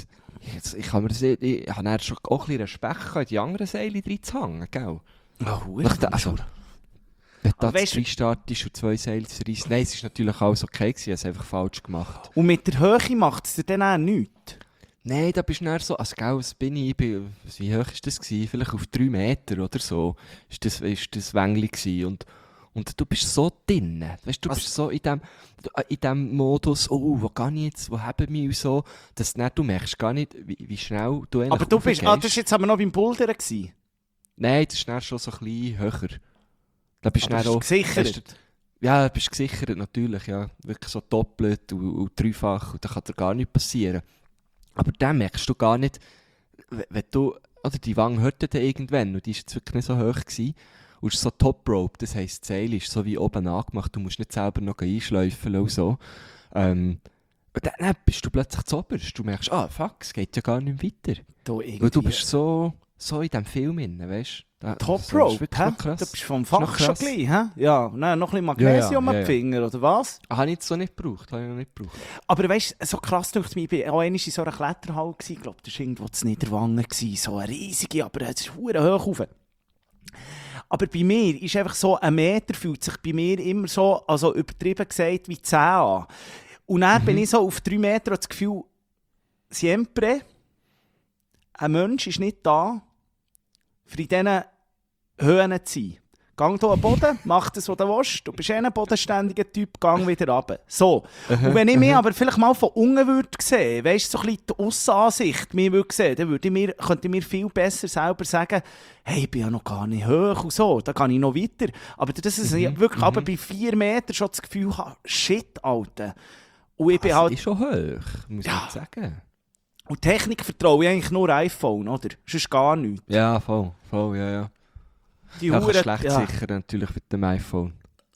Speaker 3: Jetzt, ich kann mir das, ich, ich habe dann schon auch ein bisschen Respekt gehabt, in die anderen Seile reinzuhängen, gell?
Speaker 2: Oh,
Speaker 3: Nach der- also, wenn du
Speaker 2: Aber
Speaker 3: da
Speaker 2: weisst
Speaker 3: zu drei startest und zwei Seile zu reissen. Nein, es ist natürlich alles okay gewesen, ich habe es einfach falsch gemacht.
Speaker 2: Und mit der Höhe macht es dir dann auch nichts?
Speaker 3: Nein, da bist du dann so, also gell, was bin ich, ich bin, wie hoch war das gewesen? Vielleicht auf drei Meter oder so, ist das, ist das Wängli gewesen. Und, und du bist so drin, weißt du, du
Speaker 2: Was?
Speaker 3: bist so in dem, in dem Modus, oh, wo gehe ich jetzt, wo haben wir und so, dass dann, du merkst gar nicht, wie, wie schnell du eigentlich
Speaker 2: Aber du bist, ah,
Speaker 3: raufgehst.
Speaker 2: das war jetzt aber noch beim Bouldern gewesen.
Speaker 3: Nein, das ist dann schon so ein bisschen höher. Da bist du
Speaker 2: Aber
Speaker 3: dann
Speaker 2: bist du gesichert?
Speaker 3: weisst du, ja, du bist gesichert, natürlich, ja. Wirklich so doppelt und, und dreifach und da kann dir gar nichts passieren. Aber dann merkst du gar nicht, w- wenn du, oder die Wange hört dann irgendwann und die war jetzt wirklich nicht so hoch gewesen. Und es ist so Top Rope, das heisst, das Seil ist so wie oben angemacht, du musst nicht selber noch einschleifen und so. Ähm, und dann, dann bist du plötzlich zu oberst, du merkst, ah fuck, es geht ja gar nicht weiter.
Speaker 2: Du,
Speaker 3: Weil
Speaker 2: irgendwie,
Speaker 3: du bist so, so in diesem Film drin, weißt du?
Speaker 2: Top
Speaker 3: Das ist
Speaker 2: Rope,
Speaker 3: wirklich
Speaker 2: hä?
Speaker 3: noch krass.
Speaker 2: Du bist vom
Speaker 3: Das ist noch
Speaker 2: Fach schon
Speaker 3: krass.
Speaker 2: gleich, hä? Ja, nein, noch ein bisschen Magnesium
Speaker 3: Ja, ja,
Speaker 2: an
Speaker 3: ja,
Speaker 2: die
Speaker 3: ja.
Speaker 2: Finger, oder was?
Speaker 3: Ah, habe ich jetzt so nicht gebraucht, habe ich noch nicht gebraucht.
Speaker 2: Aber weißt du, so krass durch mich, ich war auch einmal in so einer Kletterhalle, gewesen, ich glaube, das war irgendwo in Niederwangen, gewesen, so eine riesige, aber es ist verdammt hoch rauf. Aber bei mir ist einfach so, ein Meter fühlt sich bei mir immer so, also übertrieben gesagt, wie zehn an. Und dann
Speaker 3: Mhm.
Speaker 2: bin ich so auf drei Meter und das Gefühl, siempre, ein Mensch ist nicht da, für in diesen Höhen zu sein. Gang hier am Boden, mach das, was du willst. Du bist eh ein bodenständiger Typ, gang wieder runter. So. Und wenn ich mich aber vielleicht mal von unten würde sehen, weißt du, so ein bisschen die Aussenansicht mir würde sehen, dann würde ich mir, könnte ich mir viel besser selber sagen, hey, ich bin ja noch gar nicht hoch und so, da kann ich noch weiter. Aber das ist
Speaker 3: Mhm,
Speaker 2: wirklich
Speaker 3: mhm.
Speaker 2: aber bei vier Metern schon das Gefühl habe, shit, Alter. Und ich bin
Speaker 3: Das
Speaker 2: halt,
Speaker 3: ist schon hoch, muss
Speaker 2: Ja.
Speaker 3: ich sagen.
Speaker 2: und Technik vertraue ich eigentlich nur iPhone, oder? Sonst gar nichts.
Speaker 3: Ja, voll, voll, ja, ja.
Speaker 2: Die
Speaker 3: Ja,
Speaker 2: Hure-
Speaker 3: kannst schlecht
Speaker 2: ja.
Speaker 3: sichern, natürlich mit dem iPhone.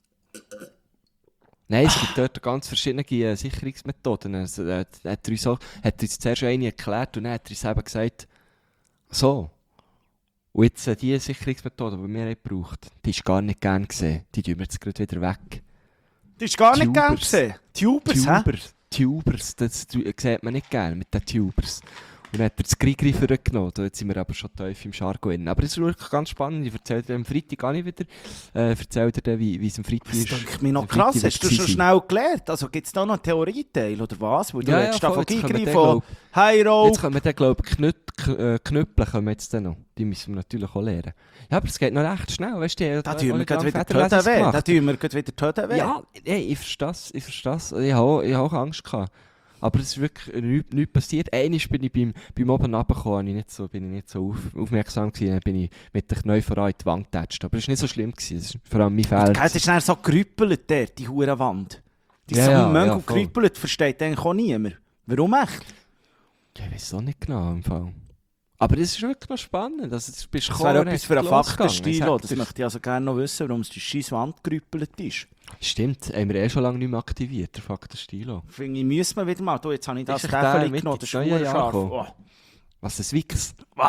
Speaker 3: Nein, es gibt dort ganz verschiedene äh, Sicherungsmethoden. Also, äh, hat, er uns auch, hat uns zuerst eine erklärt und dann hat er uns eben gesagt, so. Und jetzt äh, die Sicherungsmethode, die wir haben gebraucht, die ist gar nicht gern gesehen. Die tun wir jetzt gerade wieder weg.
Speaker 2: Das ist gar nicht gern
Speaker 3: Tubers.
Speaker 2: gesehen. Tubers, hä?
Speaker 3: Tubers, Tubers, das tu- sieht man nicht gerne mit den Tubers. Und dann hat er das Grigri vorgenommen. Da jetzt sind wir aber schon tief im Jargon drin. Aber es ist wirklich ganz spannend. Ich erzähle dir am Freitag gar nicht wieder. Äh, erzähle dir dann, wie, wie es am Freitag
Speaker 2: Das
Speaker 3: ist.
Speaker 2: denke mir noch
Speaker 3: am
Speaker 2: krass.
Speaker 3: Freitag
Speaker 2: Hast du
Speaker 3: wird
Speaker 2: schon
Speaker 3: sein.
Speaker 2: schnell gelernt? Also gibt es da noch einen Theorieteil oder was? Wo du
Speaker 3: Ja,
Speaker 2: redest
Speaker 3: ja,
Speaker 2: da von
Speaker 3: voll, jetzt können wir
Speaker 2: Gigri,
Speaker 3: den,
Speaker 2: von
Speaker 3: glaub-
Speaker 2: High
Speaker 3: Jetzt
Speaker 2: Rope.
Speaker 3: können wir dann, glaube ich, Knüt, K- äh, Knüppeln können wir jetzt dann noch. Die müssen wir natürlich auch lernen. Ja, aber es geht noch recht schnell. Weißt du, die
Speaker 2: Da
Speaker 3: haben
Speaker 2: tun wir
Speaker 3: alle
Speaker 2: gerade wieder die
Speaker 3: Federlesung
Speaker 2: Töten weh. Da
Speaker 3: gemacht.
Speaker 2: tun wir gerade wieder die Töten weh.
Speaker 3: Ja, ey, ich verstehe es, ich verstehe es. Ich habe auch, ich habe auch Angst gehabt. Aber es ist wirklich nichts, nichts passiert. Einmal bin ich beim, beim oben runtergekommen, ich nicht so, bin ich nicht so auf, aufmerksam gewesen. Dann bin ich mit der Knie voran in die Wand getatscht. Aber es war nicht so schlimm gewesen. Es ist vor allem mein Fehler.
Speaker 2: Gell, das ist dann so gerüppelt, der, die hure Wand. Die ist
Speaker 3: Ja,
Speaker 2: so
Speaker 3: ja,
Speaker 2: mit Mönch
Speaker 3: ja,
Speaker 2: und
Speaker 3: voll.
Speaker 2: gerüppelt, versteht eigentlich auch niemand. Warum echt?
Speaker 3: Ja, ich weiß auch nicht genau im Fall. Aber das ist wirklich noch spannend. Also, du bist
Speaker 2: Das
Speaker 3: gekommen
Speaker 2: wäre
Speaker 3: und
Speaker 2: etwas
Speaker 3: hast
Speaker 2: für einen
Speaker 3: losgegangen.
Speaker 2: Faktenstil.
Speaker 3: Sagt
Speaker 2: Das
Speaker 3: er.
Speaker 2: möchte ich also gerne noch wissen, warum es die scheiß Wand gerüppelt ist.
Speaker 3: Stimmt, haben wir eh schon lange nicht mehr aktiviert, der Faktenstilo.
Speaker 2: Finde ich, müssen wir wieder mal. Du, jetzt habe ich das
Speaker 3: Ist echt
Speaker 2: Täfeli
Speaker 3: der mit
Speaker 2: genommen, das ist
Speaker 3: ins neue
Speaker 2: hure
Speaker 3: Jahr
Speaker 2: scharf.
Speaker 3: gekommen?
Speaker 2: Oh.
Speaker 3: Was, ein Wix?
Speaker 2: Ah.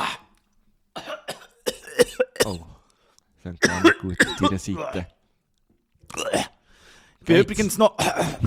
Speaker 3: Oh, das ist gar nicht gut auf deiner Seite.
Speaker 2: Ich bin
Speaker 3: Geht's?
Speaker 2: übrigens noch.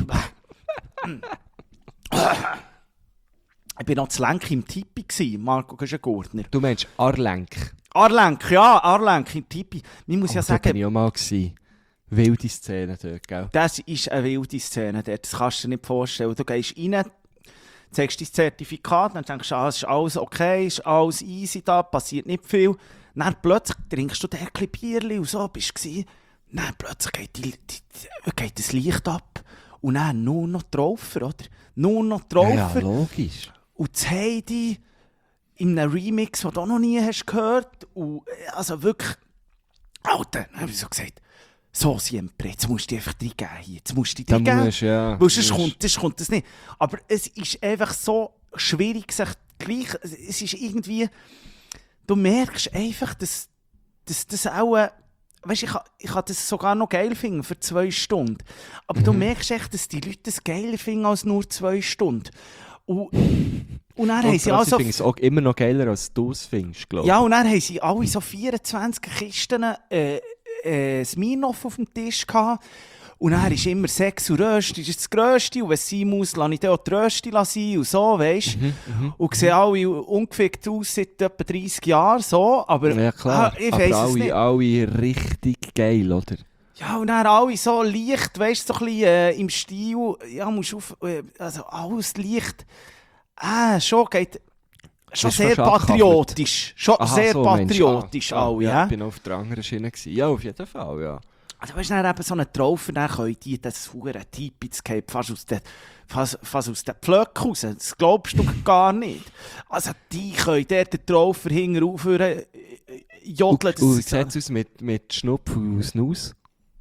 Speaker 2: Ich bin noch zu Lenk im Tippi gsi, Marco Gurtner.
Speaker 3: Du meinst Arlenk?
Speaker 2: Arlenk, ja, Arlenk im Tippi. Ich muss
Speaker 3: Oh,
Speaker 2: ja
Speaker 3: dort bin
Speaker 2: sagen,
Speaker 3: ich auch mal gewesen. Wilde Szene dort, gell?
Speaker 2: das ist eine wilde Szene dort. Das kannst du dir nicht vorstellen. Du gehst rein, zeigst dein Zertifikat, dann denkst du, ah, es ist alles okay, ist alles easy da, passiert nicht viel. Dann plötzlich trinkst du da ein bisschen Bierli und so bist du gewesen. Dann plötzlich geht, die, die, die, geht das Licht ab und dann nur noch die Raufer, oder? Nur noch die
Speaker 3: Ja,
Speaker 2: Raufer.
Speaker 3: ja, logisch.
Speaker 2: Und das Heidi in einem Remix, den du auch noch nie hast gehört. Und äh, also wirklich, Alter, dann habe ich so gesagt, so siempre, jetzt musst du dich einfach reingeben hier. Jetzt musst du dich
Speaker 3: Da
Speaker 2: reingeben.
Speaker 3: musst du, ja.
Speaker 2: Weil sonst
Speaker 3: musst-
Speaker 2: kommt, sonst kommt das nicht. Aber es ist einfach so schwierig, sich gleich, es ist irgendwie, du merkst einfach, dass, dass das auch, äh, weißt, ich, ha- ich kann das sogar noch geil finden für zwei Stunden. Aber du
Speaker 3: Mhm.
Speaker 2: merkst echt, dass die Leute das geiler finden als nur zwei Stunden. Und, und dann haben
Speaker 3: Und
Speaker 2: sie
Speaker 3: also,
Speaker 2: also...
Speaker 3: ich finde es auch immer noch geiler, als du es findest, glaube ich.
Speaker 2: Ja, und dann haben sie alle so vierundzwanzig Kisten äh, äh, Smirnoff auf dem Tisch gehabt. Und dann ist immer Sex und Rösti, das ist das Grösste. Und wenn es sein muss, lasse ich dann auch die Rösti sein und so, weisst du.
Speaker 3: Mhm, mhm.
Speaker 2: Und sehen alle ungefickt aus seit etwa dreißig Jahren, so. Aber
Speaker 3: Ja klar,
Speaker 2: ah, ich
Speaker 3: aber
Speaker 2: weiss es
Speaker 3: alle,
Speaker 2: nicht.
Speaker 3: alle richtig geil, oder?
Speaker 2: Ja, und dann alle so leicht, weißt du, so ein bisschen äh, im Stil, ja, musst auf, äh, also alles leicht, äh, schon geht, schon
Speaker 3: Ist
Speaker 2: sehr
Speaker 3: fast
Speaker 2: patriotisch, schon
Speaker 3: Aha,
Speaker 2: sehr
Speaker 3: so, meinst du?
Speaker 2: patriotisch
Speaker 3: Ah,
Speaker 2: alle,
Speaker 3: ja.
Speaker 2: ja.
Speaker 3: Ich bin auf der anderen Schiene gewesen. Ja, auf jeden Fall, ja.
Speaker 2: Also weißt du, dann eben so einen Traufer, dann können die das verdammte Typ fast aus den, fast, fast aus den Pflöcken raus, das glaubst du gar nicht. Also die können dort den Traufer hinten aufhören, jodeln.
Speaker 3: Und, und wie sieht es aus mit, mit Schnupf und Snus?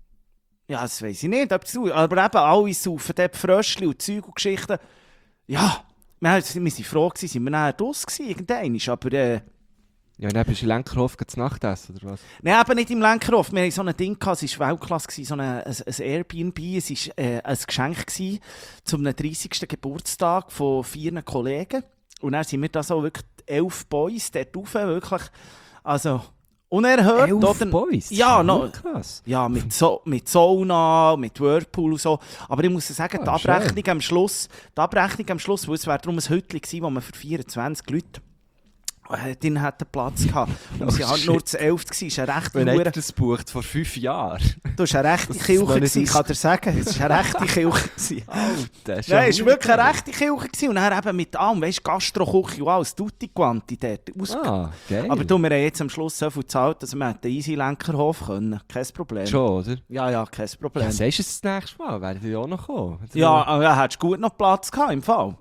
Speaker 2: Ja, das weiss ich nicht, ob das, aber eben alle saufen dort Fröschli und Zeug und Geschichten. Ja, wir waren froh, gewesen, sind wir nachher draus gewesen, irgendwann, aber äh,
Speaker 3: Ja, dann bist du in Lenkerhof zu Nacht essen, oder was?
Speaker 2: nein, eben nicht im Lenkerhof. Wir hatten so ein Ding, gehabt, es war Weltklasse, gewesen, so ein, ein, ein Airbnb, es war äh, ein Geschenk gewesen, zum dreißigsten Geburtstag von vier Kollegen. Und dann sind wir da so wirklich elf Boys dort rauf, wirklich, also unerhört.
Speaker 3: Elf
Speaker 2: oder?
Speaker 3: Boys?
Speaker 2: Ja,
Speaker 3: Das ist
Speaker 2: no,
Speaker 3: nur krass.
Speaker 2: ja mit, so, mit Sauna, mit Whirlpool und so. Aber ich muss sagen, die
Speaker 3: Ah,
Speaker 2: Abrechnung am Schluss, die Abrechnung am Schluss, weil es wäre darum ein Hütchen gewesen, wo man für vierundzwanzig Leute äh, drin hätte Platz gehabt. Und
Speaker 3: Oh,
Speaker 2: sie halt
Speaker 3: shit.
Speaker 2: nur zu elf gewesen. Es ist eine rechte
Speaker 3: Wenn
Speaker 2: Hure-
Speaker 3: ihr das bucht vor fünf Jahren.
Speaker 2: Du warst eine rechte
Speaker 3: Das
Speaker 2: Kirche,
Speaker 3: kann ich
Speaker 2: gewesen, ich
Speaker 3: aus-
Speaker 2: kann dir sagen. Es war eine rechte Kirche. gewesen.
Speaker 3: Alter,
Speaker 2: Nein, es war wirklich eine rechte Kirche. gewesen. Und dann eben mit allem, weißt du, Gastro-Küche und alles, tutti quanti dort. Aus-
Speaker 3: Ah, geil.
Speaker 2: Aber du, wir haben jetzt am Schluss so viel gezahlt, dass wir hätten den easy Lenkerhof können. Kein Problem.
Speaker 3: Schon, oder?
Speaker 2: Ja, ja, kein Problem.
Speaker 3: Ja, sagst du es das nächste Mal? Werden die auch noch kommen?
Speaker 2: Ja, aber ja, hättest du gut noch Platz gehabt im Fall.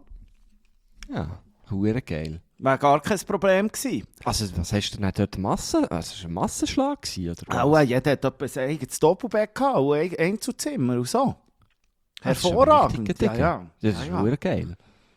Speaker 3: Ja, hure geil.
Speaker 2: Wäre gar kein Problem gewesen.
Speaker 3: Also, was hast du denn dort Masse? Also, es war ein Massenschlag, gewesen, oder was?
Speaker 2: Auch äh, jeder hat etwa ein eigenes Doppelbett gehabt und ein Einzelzimmer und so.
Speaker 3: Das ist aber
Speaker 2: Hervorragend.
Speaker 3: richtig,
Speaker 2: Ja,
Speaker 3: Digga.
Speaker 2: ja.
Speaker 3: Das
Speaker 2: ja,
Speaker 3: ist
Speaker 2: ja.
Speaker 3: hure geil.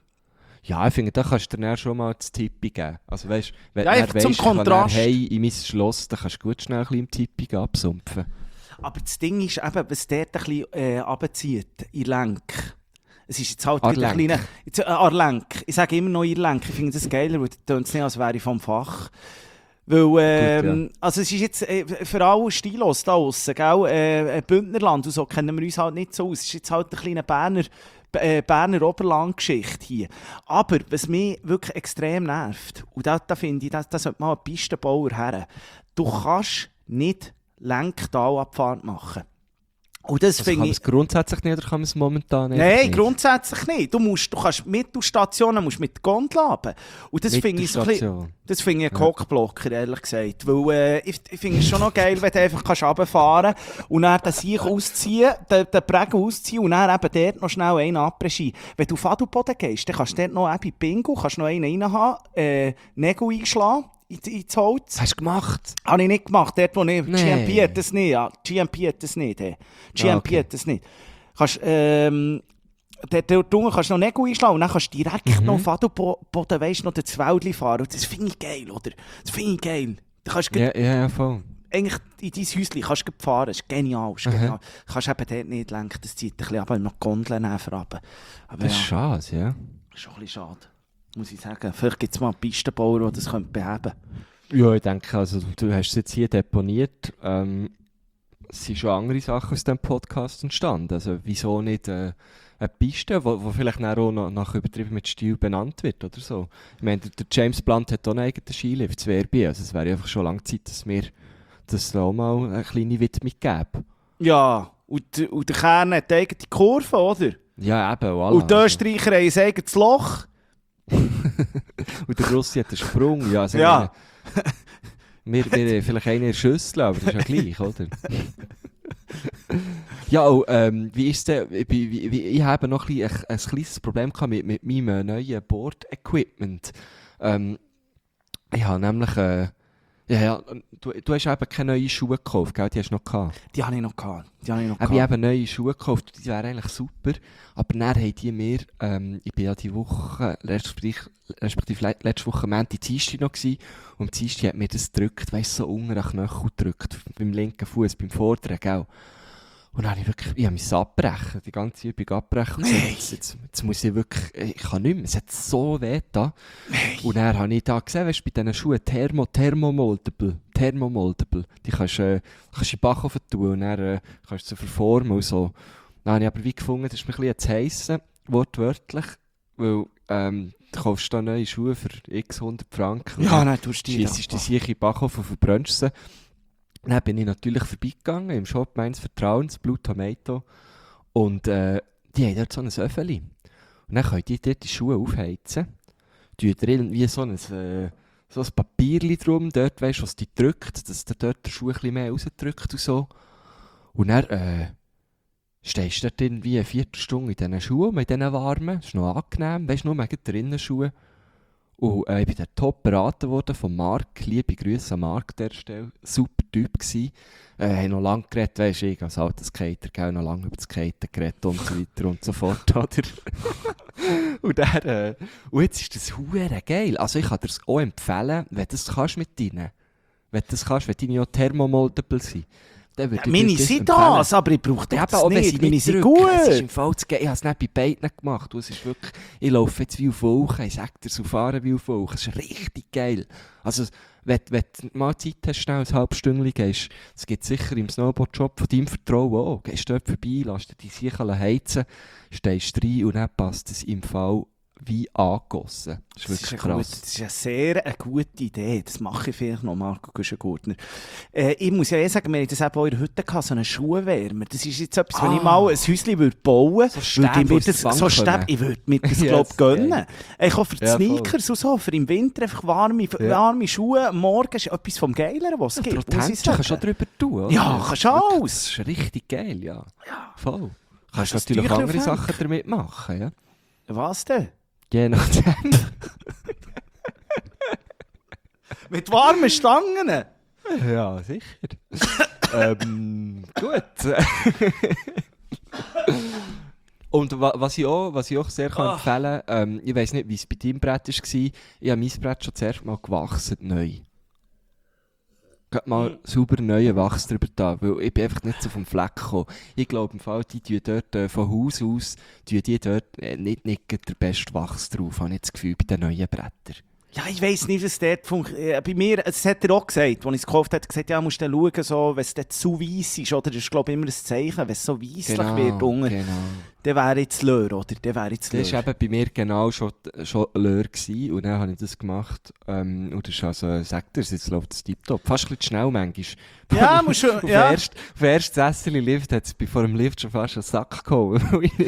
Speaker 3: Ja, ich finde, da kannst du dir dann schon mal das Tippi geben. Also, weißt, wenn
Speaker 2: Ja,
Speaker 3: du
Speaker 2: einfach
Speaker 3: dann
Speaker 2: zum
Speaker 3: weisst, ich kann
Speaker 2: Kontrast.
Speaker 3: dann heim in mein Schloss, dann kannst du gut schnell ein bisschen im Tippi absumpfen.
Speaker 2: Aber das Ding ist eben, was dort ein bisschen äh, runterzieht, in Lenk. Es ist jetzt halt wieder ein
Speaker 3: Arlenk.
Speaker 2: kleiner... Jetzt, äh, Arlenk. Ich sage immer noch Irlenk. Ich finde das geiler, weil das tönt nicht, als wäre ich vom Fach. Weil, ähm,
Speaker 3: Gut,
Speaker 2: also es ist jetzt äh, für alle Stilos da draussen, gell? Äh, Bündnerland und so kennen wir uns halt nicht so aus. Es ist jetzt halt eine kleine Berner, äh, Berner Oberlandgeschichte hier. Aber was mich wirklich extrem nervt, und da, da finde ich, da, da sollte mal ein Pistenbauer her, du kannst nicht Lenktalabfahrt machen. Und das
Speaker 3: Also,
Speaker 2: finde
Speaker 3: kann man
Speaker 2: ich...
Speaker 3: es grundsätzlich nicht oder kann man es momentan einfach
Speaker 2: Nein,
Speaker 3: nicht?
Speaker 2: grundsätzlich nicht. Du, musst, du kannst Mittelstationen musst mit der Gondel runter. Und das finde ich so ein bisschen,
Speaker 3: Mittelstation.
Speaker 2: das finde ich ein Cockblocker, ehrlich gesagt. Weil äh, ich, ich finde es schon noch geil, wenn du einfach kannst runterfahren kannst und dann den Sieg ausziehen, den, den Prägen ausziehen und dann eben dort noch schnell einen abregieren. Wenn du auf Adelboden gehst, dann kannst du dort noch eben Bingo, kannst noch einen reinhaben, äh, Nägel einschlagen ins, ins Holz.
Speaker 3: Was hast du gemacht?
Speaker 2: Habe ich nicht gemacht, dort wo ich...
Speaker 3: Nee.
Speaker 2: G M P hat das nicht, ja. G M P hat das nicht, hey. G M P
Speaker 3: Ah, okay.
Speaker 2: hat das nicht. Kannst, ähm... Dort dort unten kannst du noch Nägel einschlagen und dann kannst du direkt
Speaker 3: Mhm.
Speaker 2: noch auf Adelboden, weisst, noch durchs Wäldli fahren. Und das finde ich geil, oder? Das finde ich geil. Da kannst du
Speaker 3: Ja, ja, ja, voll.
Speaker 2: eigentlich in dein Häuschen kannst du fahren, das ist genial. Das ist
Speaker 3: Aha.
Speaker 2: genial. Du kannst eben dort nicht lenken, das zieht ein bisschen ab, noch Gondeln runter. Aber
Speaker 3: Das ist
Speaker 2: ja,
Speaker 3: schade, ja.
Speaker 2: ist schon ein bisschen schade, muss ich sagen. Vielleicht gibt es mal einen Pistenbauer, der das beheben könnte.
Speaker 3: Ja, ich denke, also, du hast es jetzt hier deponiert. Ähm, es sind schon andere Sachen aus diesem Podcast entstanden. Also, wieso nicht äh, eine Piste, wo, wo vielleicht dann auch noch, nach übertrieben mit Stil benannt wird oder so. Ich meine, der, der James Blunt hat auch einen eigenen Skilift, das wäre bei. Also, es wäre einfach schon lange Zeit, dass wir das da auch mal eine kleine Widmung geben.
Speaker 2: Ja, und, und der Kern hat eine eigene Kurve, oder?
Speaker 3: Ja, eben, voilà.
Speaker 2: Und die Österreicher haben ein eigenes Loch.
Speaker 3: Und der Russi hat einen Sprung. Ja, also
Speaker 2: Ja.
Speaker 3: Wir, wir haben vielleicht einen in der Schüssel, aber das ist ja gleich, oder? Ja, und, ähm, wie ist der, wie, wie, wie, ich habe noch ein, bisschen ein, ein kleines Problem gehabt mit, mit meinem neuen Board-Equipment. Ähm, ich habe nämlich, äh, ja, ja, du, du hast eben keine neuen Schuhe gekauft, gell? Die hast du noch gehabt.
Speaker 2: Die habe ich noch gehabt. Die habe ich noch
Speaker 3: Aber ich
Speaker 2: gehabt.
Speaker 3: habe neue Schuhe gekauft, die wären eigentlich super. Aber dann haben die mir, ähm, ich bin ja die Woche, respektive, respektive le- letzte Woche Montag, Dienstag noch gewesen, und am Dienstag hat mir das gedrückt, weißt du, so unter den Knöchel gedrückt, beim linken Fuß, beim vorderen, gell. Und dann habe ich wirklich, ich musste abbrechen, die ganze Übung abbrechen. Und
Speaker 2: Nein.
Speaker 3: jetzt, jetzt, jetzt muss ich wirklich, ich kann nicht mehr, es hat so weh da.
Speaker 2: Nein.
Speaker 3: Und dann habe ich da gesehen, weißt du, bei diesen Schuhen Thermo, Thermomoldable, Thermomoldable, die kannst du äh, kannst in den Backofen tun und dann äh, kannst du sie verformen und so. Dann habe ich aber wie gefunden, das ist mir ein bisschen zu heissen, wortwörtlich, weil ähm, du kaufst da neue Schuhe für x hundert Franken.
Speaker 2: Ja, nein, du die
Speaker 3: Schiessest die sicher in den Backofen und verbrennst sie. Dann bin ich natürlich vorbeigegangen im Shop meines Vertrauens, Blue Tomato. Und äh, die haben dort so ein Öffeli. Und dann können die dort die Schuhe aufheizen. Die tun irgendwie so ein, äh, so ein Papierchen drum, dort, weißt du, was die drückt, dass der dort der Schuh ein bisschen mehr rausdrückt und so. Und dann äh, stehst du dort irgendwie eine Viertelstunde in diesen Schuhen, in diesen warmen. Das ist noch angenehm, weißt du, nur wegen der Innenschuhe. Und äh, ich bin der top beraten worden von Marc. Liebe Grüße an Marc an dieser Stelle. Super Typ gsi. Äh, haben noch lange geredet, weisst du, ich als alter Skater, gell, noch lange über das Skaten geredet und so weiter und so fort, oder? und, der, äh, und jetzt ist das hure geil. Also ich kann dir das auch empfehlen, wenn du das kannst mit deinen. Wenn du das kannst, wenn deine auch Thermomoldable sind. Dann würde
Speaker 2: Ja,
Speaker 3: ich
Speaker 2: meine
Speaker 3: dir das
Speaker 2: sind
Speaker 3: empfehlen.
Speaker 2: das, aber ich brauche
Speaker 3: Ja,
Speaker 2: das
Speaker 3: aber auch wenn
Speaker 2: nicht.
Speaker 3: sie
Speaker 2: Meine
Speaker 3: nicht
Speaker 2: sind
Speaker 3: drücken,
Speaker 2: gut.
Speaker 3: es ist im Fall zu gehen. Ich habe es nicht bei beiden gemacht. Und es ist wirklich, ich laufe jetzt wie auf Wolken. Ich sage dir, so fahren wie auf Wolken. Es ist richtig geil. Also, wenn, wenn du mal Zeit hast, schnell ein halbes Stündchen gehst, es gibt sicher im Snowboard-Shop von deinem Vertrauen auch. Gehst dort vorbei, lässt dir die Sicher heizen, stehst rein und dann passt es im Fall wie angegossen. Das ist
Speaker 2: Das
Speaker 3: wirklich
Speaker 2: ist, eine
Speaker 3: krass.
Speaker 2: gute, das ist eine sehr eine gute Idee. Das mache ich vielleicht noch, Marco Güschen-Gurtner. Äh, ich muss ja eh sagen, wir haben das eben auch in der Hütte gehabt, so einen Schuhwärmer. Das ist jetzt etwas, wenn ich
Speaker 3: Ah.
Speaker 2: mal ein Häuschen würde bauen
Speaker 3: So
Speaker 2: würde,
Speaker 3: Stäbe,
Speaker 2: ich,
Speaker 3: wo
Speaker 2: mir
Speaker 3: aus
Speaker 2: das,
Speaker 3: der Wand
Speaker 2: so Stäbe,
Speaker 3: kommen.
Speaker 2: ich würde mir das,
Speaker 3: Ja,
Speaker 2: glaub,
Speaker 3: das ist
Speaker 2: gönnen.
Speaker 3: geil.
Speaker 2: Ich auch für die
Speaker 3: Ja, voll.
Speaker 2: Sneakers und so, für im Winter einfach warme,
Speaker 3: Ja.
Speaker 2: warme Schuhe. Am Morgen ist etwas vom Geileren, was es
Speaker 3: Ja,
Speaker 2: gibt.
Speaker 3: die
Speaker 2: muss ich
Speaker 3: Händchen kannst du auch
Speaker 2: sagen.
Speaker 3: drüber tun, oder?
Speaker 2: Ja,
Speaker 3: Das
Speaker 2: kannst
Speaker 3: ist
Speaker 2: du
Speaker 3: wirklich-
Speaker 2: alles.
Speaker 3: Das ist richtig geil, ja.
Speaker 2: Ja.
Speaker 3: Voll. Kannst
Speaker 2: das
Speaker 3: natürlich
Speaker 2: Tüchlein
Speaker 3: andere
Speaker 2: aufhängen?
Speaker 3: Sachen damit machen, ja.
Speaker 2: Was denn?
Speaker 3: Je nachdem.
Speaker 2: Mit warmen Stangen?
Speaker 3: Ja, sicher. ähm, gut. Und wa was, ich auch, was ich auch sehr kann
Speaker 2: Ah.
Speaker 3: empfehlen kann, ähm, ich weiss nicht, wie es bei deinem Brett war, ich habe mein Brett schon zuerst mal gewachsen, neu. Gerade mal sauber neuen Wachs drüber da, weil ich bin einfach nicht so vom Fleck gekommen. Ich glaube im Fall, die tun dort äh, von Haus aus, tun die dort äh, nicht, nicht gerade den besten Wachs drauf, habe ich das Gefühl, bei den neuen Brettern.
Speaker 2: Ja, ich weiss nicht, was dort funktioniert. Äh, bei mir, das hat er auch gesagt, als ich es gekauft habe, hat er gesagt, ja, musst du schauen, so, wenn es dort zu weiss ist, oder? Das ist, glaube ich, immer ein Zeichen, wenn es so weisslich wird, unten,
Speaker 3: genau.
Speaker 2: dann wäre jetzt Löhr, oder? Dann wäre jetzt
Speaker 3: Das war
Speaker 2: Löhr.
Speaker 3: eben bei mir genau schon, schon Löhr gewesen, und dann habe ich das gemacht. Ähm, und das ist also, sagt er, jetzt läuft es tiptop. Fast ein bisschen zu schnell manchmal.
Speaker 2: Ja, musst du,
Speaker 3: Auf
Speaker 2: ja.
Speaker 3: den ersten- auf den ersten Sessel-Lift hat es bei vor dem Lift schon fast einen Sack geholt.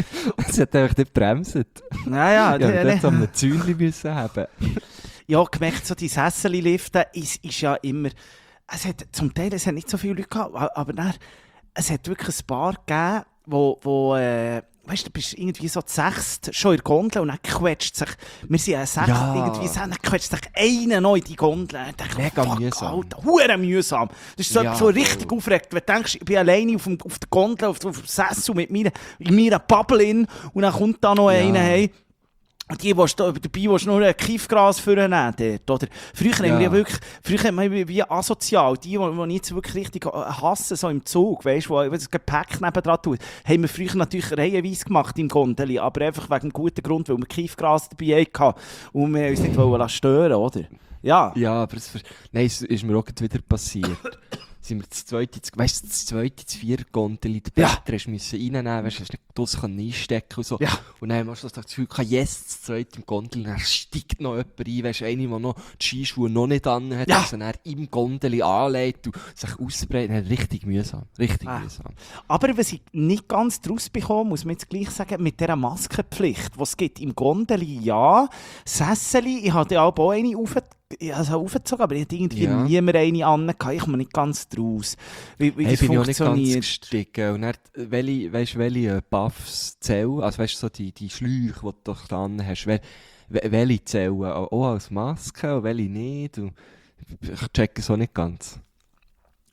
Speaker 3: Es hat einfach nicht gebremst.
Speaker 2: Naja,
Speaker 3: Ja,
Speaker 2: ja,
Speaker 3: dort so ein Zäunchen müssen haben.
Speaker 2: ja, gemerkt, so die Sesseli-Lifte ist, ist ja immer, es hat, zum Teil, es hat nicht so viele Leute gehabt, a- aber dann, es hat wirklich ein paar gegeben, wo, wo äh, weißt du, du bist irgendwie so zu sechst schon in der Gondel und dann quetscht sich, wir sind ja sechst,
Speaker 3: Ja.
Speaker 2: irgendwie so, dann quetscht sich einer noch in die Gondel. Und dann denke ich,
Speaker 3: Mega
Speaker 2: fuck,
Speaker 3: mühsam.
Speaker 2: Alter, hure mühsam. Das ist so,
Speaker 3: Ja,
Speaker 2: so richtig
Speaker 3: voll.
Speaker 2: aufregend, wenn du denkst, ich bin alleine auf, dem, auf der Gondel, auf, auf dem Sessel mit mir, in meiner Bubble in, und dann kommt da noch
Speaker 3: Ja.
Speaker 2: einer hey. Und die, die dabei willst, nur ein Kiefgras vornehmen dort, oder? Früher haben wir
Speaker 3: Ja.
Speaker 2: ja wirklich, früher haben wir wie wie asozial, die, die die ich jetzt wirklich richtig hassen, so im Zug, weißt du, wo das Gepäck nebendran tut, haben wir früher natürlich reihenweise gemacht im Gondeli, aber einfach wegen einem guten Grund, weil wir Kiefgras dabei hatten und wir uns nicht wollen stören, oder? Ja.
Speaker 3: Ja, aber es, ver- nein, es ist mir auch gerade wieder passiert. Sind wir das zweite, das- weißt du, das zweite, das vierte Gondel, die
Speaker 2: Ja.
Speaker 3: Bretter hast du müssen reinnehmen, weißt du, hast nicht draussen einstecken und so.
Speaker 2: Ja.
Speaker 3: Und dann hast du das Gefühl, gehabt, yes, das zweite im Gondel, dann steigt noch jemand ein, weißt du, eine, die noch die Skischuhe noch nicht an hat,
Speaker 2: Ja.
Speaker 3: also dann im Gondel anlegt und sich ausbreitet, dann richtig mühsam, richtig
Speaker 2: Ah.
Speaker 3: mühsam.
Speaker 2: Aber was ich nicht ganz draus bekomme, muss man jetzt gleich sagen, mit dieser Maskenpflicht, die es gibt im Gondeli, ja. Sesseli, ich hatte ja auch eine auf, also aufgezogen, aber ich hatte irgendwie
Speaker 3: Ja.
Speaker 2: niemand eine an. Ich komme nicht ganz draus, wie, wie
Speaker 3: Hey,
Speaker 2: das
Speaker 3: bin ich auch nicht ganz
Speaker 2: funktioniert.
Speaker 3: gestiegen. Und dann, äh, welche, weißt, welche äh, Buffs zählen, also weißt, so die, die Schläuche, die du doch dran hast, wel, wel- welche zählen auch als Maske und welche nicht. Und ich checke es auch nicht ganz.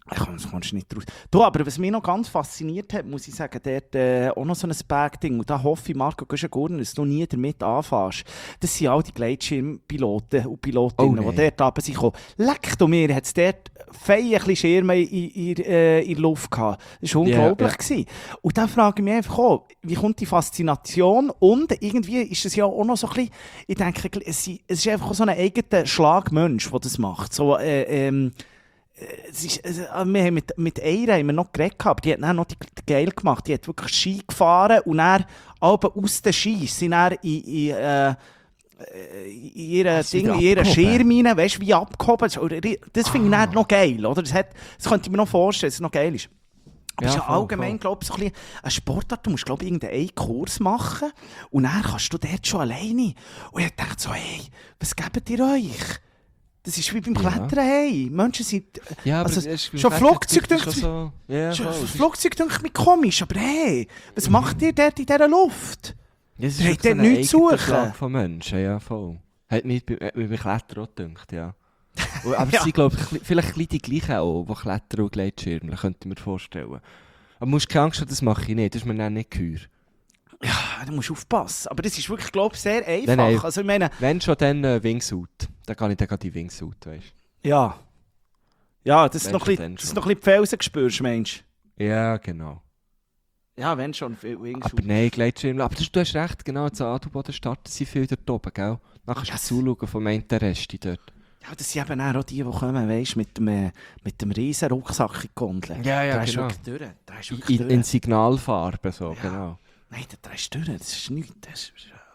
Speaker 2: Ich kann das kommst du nicht raus. Du, aber was mich noch ganz fasziniert hat, muss ich sagen, dort äh, auch noch so ein Bag-Ding. Und da hoffe ich, Marco Güschen-Gurner, dass du nie damit anfährst. Das sind all die Gleitschirmpiloten und Pilotinnen,
Speaker 3: Oh,
Speaker 2: die
Speaker 3: nein.
Speaker 2: dort runter sind gekommen. Leck du mir, hat es dort fein ein bisschen Schirme in, in, in, äh, in der Luft gehabt. Das war unglaublich.
Speaker 3: Ja, ja.
Speaker 2: Gewesen. Und dann frage ich mich einfach auch, wie kommt die Faszination? Und irgendwie ist es ja auch noch so ein bisschen, ich denke, es ist einfach so ein eigener Schlagmensch, der das macht. So, äh, ähm, Es ist, also, wir haben mit, mit einer haben wir noch geredet, aber die hat dann noch die, die geil gemacht. Die hat wirklich Ski gefahren und dann aber aus den Skis sind dann in, in, äh, in ihre
Speaker 3: Ah, sie
Speaker 2: Ding, in
Speaker 3: wieder
Speaker 2: ihre
Speaker 3: abgehoben?
Speaker 2: Schirm rein, weißt du, wie abgehoben. Das finde ich dann noch geil, oder? Das, hat, das könnte ich mir noch vorstellen, dass es noch geil ist. Aber es
Speaker 3: Ja,
Speaker 2: ist ja
Speaker 3: voll,
Speaker 2: allgemein,
Speaker 3: voll.
Speaker 2: glaube ich, so ein bisschen eine Sportart. Du musst, glaube ich, irgendeinen Kurs machen und dann kannst du dort schon alleine. Und ich dachte so, hey, was gebt ihr euch? Das ist wie beim
Speaker 3: Ja.
Speaker 2: Klettern, hey. Menschen sind...
Speaker 3: Ja, aber
Speaker 2: also,
Speaker 3: es ist beim
Speaker 2: schon
Speaker 3: Klettern
Speaker 2: Flugzeug
Speaker 3: vielleicht
Speaker 2: denkt
Speaker 3: schon so. Ja,
Speaker 2: Schon,
Speaker 3: voll.
Speaker 2: das
Speaker 3: Es ist-
Speaker 2: Flugzeug denkt mich komisch, aber hey, was macht ihr dort in dieser Luft?
Speaker 3: Ja, es ist
Speaker 2: Ihr
Speaker 3: wirklich
Speaker 2: habt
Speaker 3: so
Speaker 2: dort
Speaker 3: ein
Speaker 2: nichts zu
Speaker 3: eigener
Speaker 2: suchen.
Speaker 3: Schlag von Menschen, ja, voll. Hat mich bei, hat mich bei Klettern auch gedacht, ja. Und- Aber
Speaker 2: Ja.
Speaker 3: es sind, glaube ich, chli- vielleicht ein bisschen die gleichen auch, die Klettern und Gleitschirme, könnte ich mir vorstellen. Aber du musst keine Angst haben, das mache ich nicht, das ist mir dann nicht geheuer.
Speaker 2: Ja, du musst aufpassen. Aber das ist wirklich, glaube ich, sehr einfach.
Speaker 3: Nein, nein.
Speaker 2: Also ich meine,
Speaker 3: Wenn schon, dann äh, Wingsuit. Dann kann ich dann gerade die Wingsuit, weißt
Speaker 2: ja. Ja, das ist
Speaker 3: Wenn
Speaker 2: noch ein
Speaker 3: schon,
Speaker 2: bisschen,
Speaker 3: dann
Speaker 2: das ist
Speaker 3: schon.
Speaker 2: noch ein bisschen die Felsen gespürst, Mensch.
Speaker 3: du? Ja, genau.
Speaker 2: Ja, wenn schon, viel Wings.
Speaker 3: Aber nein, Gleitschirme. Aber das, du hast recht, genau, zu Adelboden starten sie viel dort oben, gell? Nachher
Speaker 2: Ja,
Speaker 3: kannst du zuschauen vom einen Rest dort.
Speaker 2: Ja, das sind eben auch die, die kommen, weißt, mit dem, äh, mit dem riesen Rucksack in die Gondel.
Speaker 3: Ja, ja,
Speaker 2: da ist
Speaker 3: genau.
Speaker 2: wirklich durch. Da ist wirklich
Speaker 3: In,
Speaker 2: durch.
Speaker 3: in Signalfarben, so,
Speaker 2: Ja.
Speaker 3: genau.
Speaker 2: Nein, da drehst du durch. Das ist nichts. Das ist,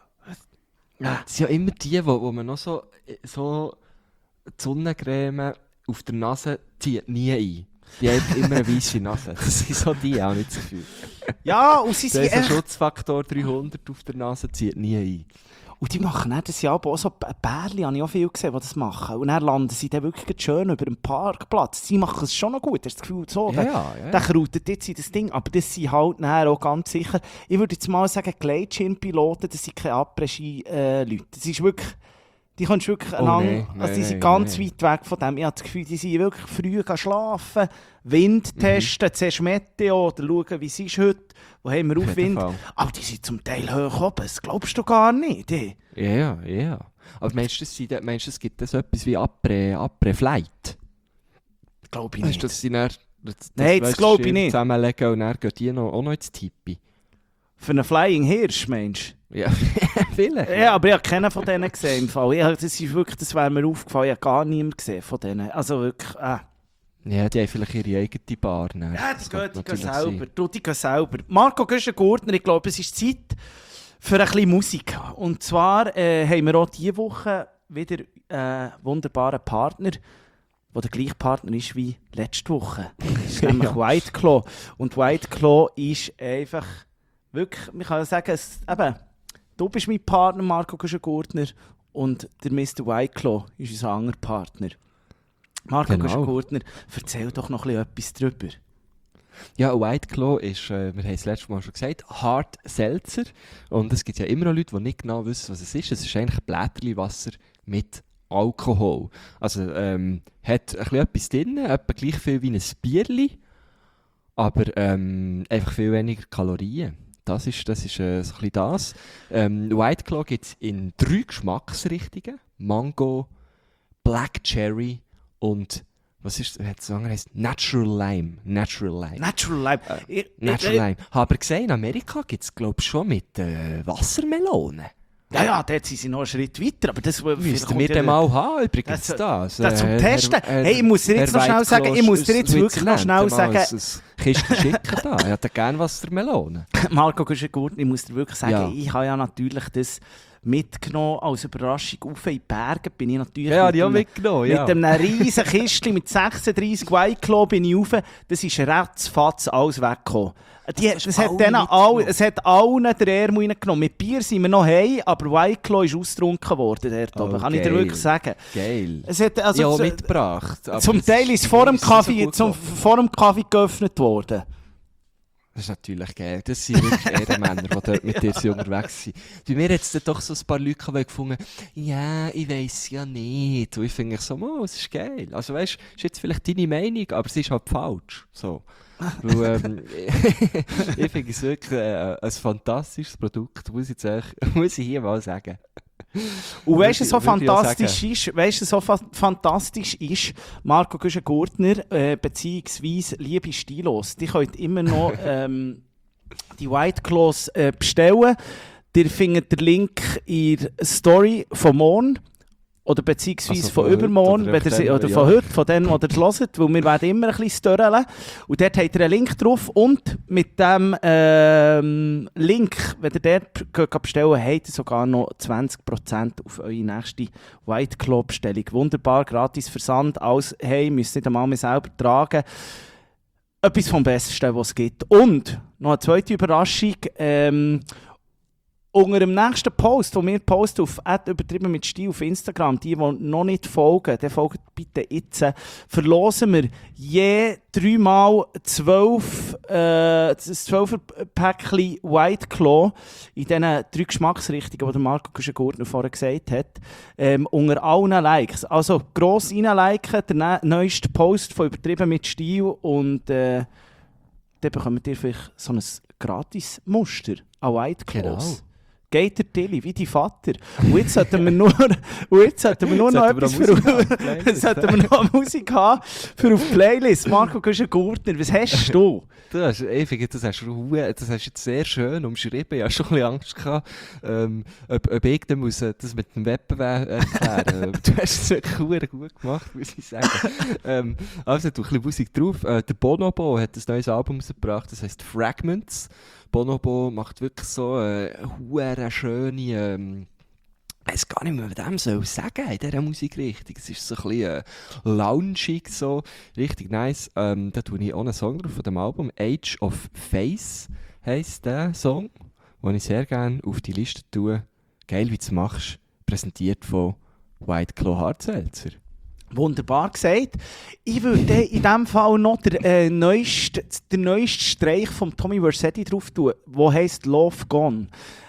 Speaker 3: Ja, das sind ja immer die, wo, wo man noch so, so die Sonnencreme auf der Nase zieht nie ein. Die haben immer eine weisse Nase. Das sind so die, auch nicht das Gefühl.
Speaker 2: ja, und sie sind
Speaker 3: Der
Speaker 2: echt...
Speaker 3: Schutzfaktor dreihundert auf der Nase zieht nie ein.
Speaker 2: Und die machen dann das Jahr auch so Bärli, habe ich auch viel gesehen, die das machen. Und dann landen sie dann wirklich schön über dem Parkplatz. Sie machen es schon noch gut, hast du das Gefühl, so,
Speaker 3: Ja,
Speaker 2: der,
Speaker 3: ja, ja.
Speaker 2: der krautet jetzt in das Ding. Aber das sind halt nachher auch ganz sicher, ich würde jetzt mal sagen, Gleitschirmpiloten, das sind keine Après-Ski-Leute. Das ist wirklich, die kannst du wirklich
Speaker 3: Oh,
Speaker 2: lang,
Speaker 3: nein,
Speaker 2: also die
Speaker 3: nein,
Speaker 2: sind
Speaker 3: nein,
Speaker 2: ganz
Speaker 3: nein.
Speaker 2: weit weg von dem. Ich habe das Gefühl, die sind wirklich früh gehen schlafen, Wind testen, zuerst Meteo oder schauen, wie es ist heute, wo haben wir
Speaker 3: Auf
Speaker 2: auf
Speaker 3: jeden
Speaker 2: Wind.
Speaker 3: Fall.
Speaker 2: Aber die sind zum Teil hoch oben, das glaubst du gar nicht. Die.
Speaker 3: Ja, ja, ja. Aber meinst du, das sind- meinst du, es gibt das etwas wie Après, Après-Flight?
Speaker 2: Glaube ich
Speaker 3: Weißt
Speaker 2: nicht.
Speaker 3: du, dass sie dann... Das,
Speaker 2: Nein, das
Speaker 3: weisst,
Speaker 2: glaub ich
Speaker 3: Schirm
Speaker 2: nicht.
Speaker 3: Zusammenlegen und dann gehen die noch, auch noch ins Tippi.
Speaker 2: Für einen Flying Hirsch, Mensch.
Speaker 3: Ja, vielleicht.
Speaker 2: Ja, aber ich habe keinen von denen gesehen. Im Fall. Ich, das ist wirklich, das wäre mir aufgefallen, ich habe gar niemanden gesehen von denen. Also wirklich, äh.
Speaker 3: Ja, die haben vielleicht ihre eigene Bar. Dann.
Speaker 2: Ja,
Speaker 3: Das
Speaker 2: die
Speaker 3: kann
Speaker 2: gehen, die gehen
Speaker 3: natürlich
Speaker 2: selber.
Speaker 3: sein.
Speaker 2: Du, die gehen selber. Marco Güschen-Gurtner, ich glaube, es ist Zeit für ein bisschen Musik. Und zwar äh, haben wir auch diese Woche wieder einen wunderbaren Partner, der der gleiche Partner ist wie letzte Woche. Das ist nämlich
Speaker 3: Ja.
Speaker 2: White Claw. Und White Claw ist einfach wirklich, man kann sagen, es, eben, du bist mein Partner, Marco Güschen-Gurtner, und der Mister White Claw ist unser anderer Partner. Marco
Speaker 3: Genau.
Speaker 2: Güschen-Gurtner, erzähl doch noch ein bisschen etwas drüber.
Speaker 3: Ja, White Claw ist, äh, wir haben es letztes Mal schon gesagt, Hard Seltzer. Und es gibt ja immer noch Leute, die nicht genau wissen, was es ist. Es ist eigentlich Blätterliwasser mit Alkohol. Also ähm, hat ein bisschen etwas drin, etwa gleich viel wie ein Bierli, aber ähm, einfach viel weniger Kalorien. Das ist, das ist äh, so ein bisschen das. Ähm, White Claw gibt es in drei Geschmacksrichtungen. Mango, Black Cherry und was ist das andere heißt Natural Lime. Natural Lime.
Speaker 2: Natural Lime. Ich-
Speaker 3: Natural
Speaker 2: ich-
Speaker 3: Lime. Habe aber gesehen, in Amerika gibt es glaube ich schon mit äh, Wassermelonen.
Speaker 2: Ja, ja, dort sind sie noch einen Schritt weiter, aber das
Speaker 3: Müssten wir den mal haben, übrigens
Speaker 2: Das-
Speaker 3: das.
Speaker 2: das zum
Speaker 3: Äh,
Speaker 2: Testen.
Speaker 3: Herr-
Speaker 2: Hey, ich muss dir jetzt
Speaker 3: Herr
Speaker 2: noch schnell
Speaker 3: Weidkloss
Speaker 2: sagen, ich muss dir
Speaker 3: aus
Speaker 2: jetzt wirklich noch
Speaker 3: Switzerland,
Speaker 2: schnell
Speaker 3: mal
Speaker 2: sagen-
Speaker 3: ein- ein Kistchen schicken da. Ich hätte gerne Wassermelonen.
Speaker 2: Marco Güschen-Gurtner, ich muss dir wirklich sagen,
Speaker 3: Ja.
Speaker 2: ich habe ja natürlich das mitgenommen als Überraschung auf in die Berge. Bin ich natürlich
Speaker 3: Ja,
Speaker 2: mit,
Speaker 3: die haben
Speaker 2: einem,
Speaker 3: mitgenommen,
Speaker 2: mit
Speaker 3: ja.
Speaker 2: einem riesen Kistchen mit sechsunddreissig White Claw bin ich rauf. Das ist ratzfatz alles weggekommen. Die,
Speaker 3: hast
Speaker 2: es, hat
Speaker 3: alle
Speaker 2: denen all,
Speaker 3: mitgenommen.
Speaker 2: es hat allen den Ärmel reingenommen. Mit Bier sind wir noch heim, aber White Claw ist ausgetrunken worden dort oben.
Speaker 3: Oh,
Speaker 2: Kann ich dir
Speaker 3: geil.
Speaker 2: wirklich sagen.
Speaker 3: Geil.
Speaker 2: Es hat, also,
Speaker 3: ja,
Speaker 2: zu-
Speaker 3: mitgebracht. aber
Speaker 2: Zum
Speaker 3: es
Speaker 2: Teil ist vor dem
Speaker 3: es ist so
Speaker 2: Kaffee,
Speaker 3: gut
Speaker 2: zum,
Speaker 3: gelaufen.
Speaker 2: vor dem Kaffee geöffnet worden.
Speaker 3: Das ist natürlich geil. Das sind wirklich Ehrenmänner, die dort mit dir sind unterwegs sind. Bei mir hat es dann doch so ein paar Leute die gefunden, ja, ich weiss ja nicht. Und ich finde so, oh, es ist geil. Also weißt du, ist jetzt vielleicht deine Meinung, aber sie ist halt falsch. So. Weil, ähm, ich finde es wirklich äh, ein fantastisches Produkt, muss ich, jetzt echt, muss ich hier mal sagen.
Speaker 2: Und weißt du,
Speaker 3: Würde-
Speaker 2: so
Speaker 3: würde ich auch
Speaker 2: fantastisch ist, weißt du, so fa fantastisch ist, Marco Güschen-Gurtner, äh, beziehungsweise liebe Stilos, die könnt immer noch ähm, die White Claws äh, bestellen. Ihr findet den Link in der Story von morgen. Oder beziehungsweise
Speaker 3: Also
Speaker 2: von,
Speaker 3: von
Speaker 2: übermorgen,
Speaker 3: heute
Speaker 2: wenn
Speaker 3: oder
Speaker 2: ihr sie,
Speaker 3: von
Speaker 2: oder
Speaker 3: dem,
Speaker 2: von
Speaker 3: ja.
Speaker 2: heute, von dem, was ihr hört, weil wir werden immer ein bisschen stören. Und dort habt ihr einen Link drauf und mit dem ähm, Link, wenn ihr dort geht bestellen, habt ihr sogar noch zwanzig Prozent auf eure nächste White Claw Bestellung. Wunderbar, gratis Versand, alles, hey, müsst nicht einmal mehr selber tragen. Etwas vom Besten, was es gibt. Und noch eine zweite Überraschung, ähm, unter dem nächsten Post, den wir posten auf at übertrieben mit Stil auf Instagram, die, die noch nicht folgen, dann folgt bitte jetzt, verlosen wir je dreimal zwölf, äh, das zwölfer Päckchen White Claw in diesen drei Geschmacksrichtungen, die der Marco Güschen-Gurtner vorher gesagt hat, ähm, unter allen Likes. Also gross reinliken, der ne- neueste Post von übertrieben mit Stil und äh, dann bekommt ihr vielleicht so ein gratis Muster an White Claws.
Speaker 3: Genau.
Speaker 2: Geht der Tilly, wie dein Vater. Und jetzt sollten wir nur, und jetzt sollten wir nur noch
Speaker 3: Sollten wir
Speaker 2: etwas
Speaker 3: noch
Speaker 2: für,
Speaker 3: Musik haben, Playlist,
Speaker 2: jetzt sollten wir noch Musik haben für auf die Playlist. Marco Güschen-Gurtner, was hast du?
Speaker 3: Du hast, ich finde, das hast du hu- das hast du jetzt sehr schön umschrieben. Ich hatte schon ein bisschen Angst gehabt, ähm, ob, ob ich dann muss, äh, das mit dem Wettbewerb erklären muss. Du hast es wirklich hu- gut gemacht, muss ich sagen. ähm, also, du hast ein bisschen Musik drauf. Äh, der Bonobo hat ein neues Album rausgebracht, das heisst Fragments. Bonobo macht wirklich so eine äh, schöne... Ähm, ich weiß gar nicht mehr, was dem soll sagen in dieser Musikrichtung. Es ist so ein bisschen äh, loungig, so. Richtig nice. Ähm, da tue ich auch einen Song drauf von dem Album. Age of Face heisst der Song, den ich sehr gerne auf die Liste tue. Geil, wie du es machst. Präsentiert von White Claw Hartselzer.
Speaker 2: Wunderbar gesagt. Ich würde in diesem Fall noch den, äh, neuesten, den neuesten Streich von Tommy Vercetti drauf tun, der heisst Love Gone.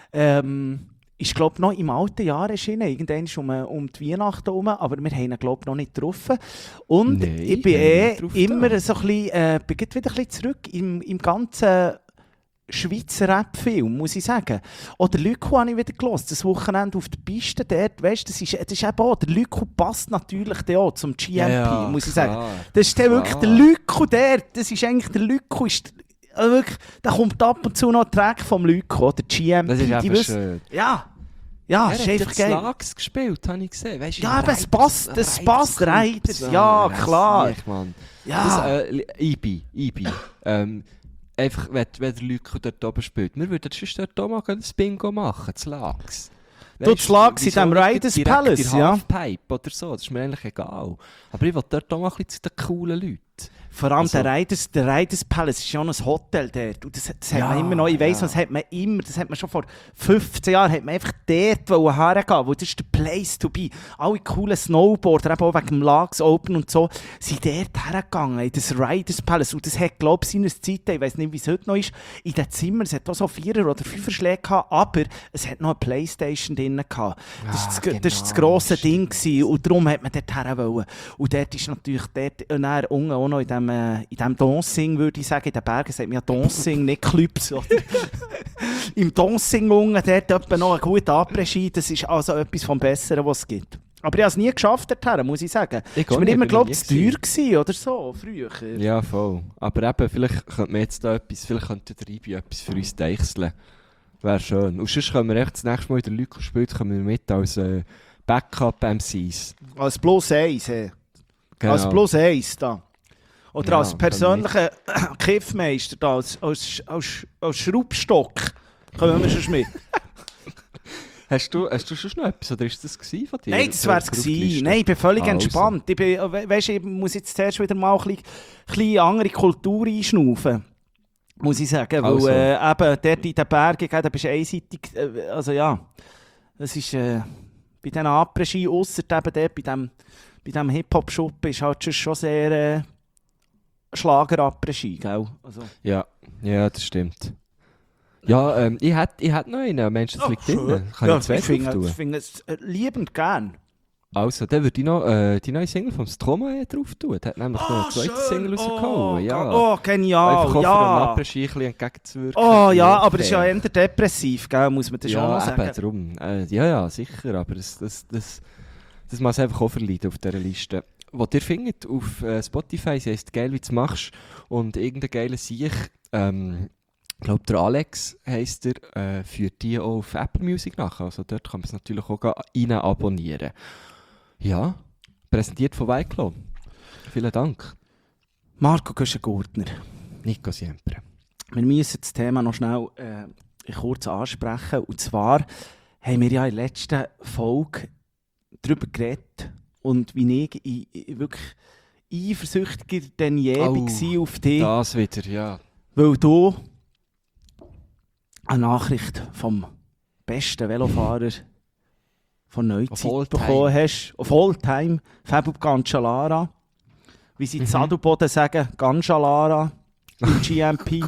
Speaker 2: Ähm, ist, glaube noch im alten Jahr erschienen, irgendwann um, um die Weihnachten herum, aber wir haben ihn, glaube noch nicht getroffen. Und
Speaker 3: Nein,
Speaker 2: ich bin
Speaker 3: haben wir
Speaker 2: eh
Speaker 3: nicht drauf
Speaker 2: immer
Speaker 3: da.
Speaker 2: so ein bisschen, äh, bin gerade wieder ein bisschen zurück im, im ganzen Schweizer Rap-Film, muss ich sagen. Oder Lyko habe ich wieder gehört, das Wochenende auf der Piste dort, weißt, das ist, das ist eben auch, der Lyko passt natürlich dann auch zum G M P,
Speaker 3: Ja,
Speaker 2: muss ich
Speaker 3: klar,
Speaker 2: sagen. Das ist dann
Speaker 3: klar.
Speaker 2: wirklich der Lyko der, das ist eigentlich der Lyko, ist, also wirklich, da kommt ab und zu noch ein Track vom Lyko, der G M P.
Speaker 3: Das ist
Speaker 2: die
Speaker 3: einfach
Speaker 2: wissen-
Speaker 3: schön.
Speaker 2: Ja, ja,
Speaker 3: Er
Speaker 2: ist
Speaker 3: hat
Speaker 2: einfach
Speaker 3: jetzt
Speaker 2: geil.
Speaker 3: Lags gespielt, habe ich gesehen. Weißt,
Speaker 2: Ja,
Speaker 3: im
Speaker 2: aber es
Speaker 3: Reiters-
Speaker 2: passt, es passt,
Speaker 3: Reiters-
Speaker 2: Reiters, ja,
Speaker 3: das
Speaker 2: klar.
Speaker 3: Sieg, Mann.
Speaker 2: Ja.
Speaker 3: Das, äh, Ibi, Ibi. ähm, einfach, wenn, wenn der Lyko dort oben spielt. Wir würden sonst dort auch mal ein Bingo machen, das Lags.
Speaker 2: Du, das Lags in
Speaker 3: wieso
Speaker 2: diesem
Speaker 3: nicht
Speaker 2: Raiders
Speaker 3: direkt
Speaker 2: Palace,
Speaker 3: in der
Speaker 2: ja.
Speaker 3: Halfpipe oder so, das ist mir eigentlich egal. Aber ich will dort auch mal ein bisschen zu den coolen Leuten.
Speaker 2: Vor allem
Speaker 3: Also-
Speaker 2: der Raiders, der Raiders Palace ist ja noch ein Hotel dort. Und das, das hat
Speaker 3: Ja,
Speaker 2: man immer noch, ich weiss,
Speaker 3: ja.
Speaker 2: das hat man immer, das hat man schon vor fünfzehn Jahren, hat man einfach dort wollen hergehen, weil das ist der Place to be. Alle coolen Snowboarder, eben auch wegen dem Lags Open und so, sind dort hergegangen, in das Raiders Palace. Und das hat, glaube ich, seiner Zeit, ich weiss nicht, wie es heute noch ist, in den Zimmern, es hat auch so Vierer- oder Fünfer-Schläge gehabt, aber es hat noch eine Playstation drin gehabt. Das war
Speaker 3: Ah,
Speaker 2: das, das, das, das
Speaker 3: genau,
Speaker 2: grosse Ding
Speaker 3: stimmt.
Speaker 2: gewesen. Und darum hat man dort her wollen. Und dort ist natürlich, dort, und dann unten auch noch in dem, äh, in dem Dancing, würde ich sagen, in den Bergen sagt man ja Dancing, nicht Clubs, oder? Im Dancing unten, dort etwa noch ein guter Après-Ski, das ist also etwas vom Besseren, was es gibt. Aber ich habe es nie geschafft dorthin, muss ich sagen.
Speaker 3: Ich
Speaker 2: Es war
Speaker 3: auch
Speaker 2: mir
Speaker 3: nicht,
Speaker 2: immer,
Speaker 3: bin
Speaker 2: glaube
Speaker 3: ich
Speaker 2: ich, zu
Speaker 3: nie
Speaker 2: teuer gewesen, oder so, früher.
Speaker 3: Ja, voll. Aber eben, vielleicht könnte man jetzt da etwas, vielleicht könnte der Ibi etwas für uns deichseln. Wäre schön. Und sonst können wir echt das nächste Mal in der Lyko spielt, kommen wir mit als äh, Backup-M Cs.
Speaker 2: Als Plus eins, hey.
Speaker 3: Genau.
Speaker 2: Als Plus eins da. Oder
Speaker 3: Ja,
Speaker 2: als
Speaker 3: kann
Speaker 2: persönlicher Kiffmeister da, als, als, als, als Schraubstock. Kommen wir schon mit.
Speaker 3: Hast du, hast du schon noch etwas, oder ist das gewesen von dir?
Speaker 2: Nein, das wäre es gewesen. Nein, ich bin völlig
Speaker 3: Also.
Speaker 2: entspannt. Ich, bin, we weißt, ich muss jetzt zuerst wieder mal ein bisschen, ein bisschen andere Kultur einschnaufen. Muss ich sagen. Weil
Speaker 3: Also.
Speaker 2: äh, eben dort in den Bergen, gell, da bist du einseitig. Äh, also ja, es ist äh, bei diesen Après-Ski, ausser eben dort bei diesem bei dem Hip-Hop-Shop, ist halt schon sehr äh, Schlager-Après-Ski, gell? Also.
Speaker 3: Ja, ja, das stimmt. Ja, ähm, ich hätte ich hätt noch einen, Mensch, das
Speaker 2: Oh,
Speaker 3: liegt
Speaker 2: schön.
Speaker 3: drin. Kann
Speaker 2: Ja,
Speaker 3: ich zwei
Speaker 2: ich finde
Speaker 3: drauf
Speaker 2: ich
Speaker 3: tun?
Speaker 2: finde es äh, liebend gern.
Speaker 3: Also, dann würde ich noch äh, die neue Single vom Stromae drauf tun. Der hat nämlich noch eine zweite Single rausgehauen. Ja.
Speaker 2: Oh, genial,
Speaker 3: Einfach auch für
Speaker 2: ja.
Speaker 3: einen Après-Ski ein bisschen entgegenzuwirken.
Speaker 2: Oh ja,
Speaker 3: Ja,
Speaker 2: aber es ist ja
Speaker 3: fair.
Speaker 2: eher depressiv, gell? Muss man das schon noch
Speaker 3: Ja,
Speaker 2: sagen.
Speaker 3: eben, darum. Äh, ja, ja, sicher, aber das, das, das, das muss einfach auch verleiden auf dieser Liste. Was ihr findet auf äh, Spotify, sie heisst «Geil, wie du machst» und irgendein geiler Sieg, ähm, ich glaube der Alex heisst er, äh, führt die auch auf Apple Music nach, also dort kann man es natürlich auch rein abonnieren. Ja, präsentiert von Weiklo. Vielen Dank.
Speaker 2: Marco Göschen-Gurtner.
Speaker 3: Nico Siempre.
Speaker 2: Wir müssen das Thema noch schnell äh, kurz ansprechen. Und zwar haben wir ja in der letzten Folge darüber geredet und wie ich, ich, ich wirklich eifersüchtiger denn je
Speaker 3: Oh,
Speaker 2: war auf dich,
Speaker 3: Das wieder, ja.
Speaker 2: weil du eine Nachricht vom besten Velofahrer von
Speaker 3: Of all
Speaker 2: Neuzeit
Speaker 3: time.
Speaker 2: bekommen hast. Auf Alltime, Fabio Cancellara. Wie sie in
Speaker 3: Mhm.
Speaker 2: Sadelboden sagen, Cancellara im G M P.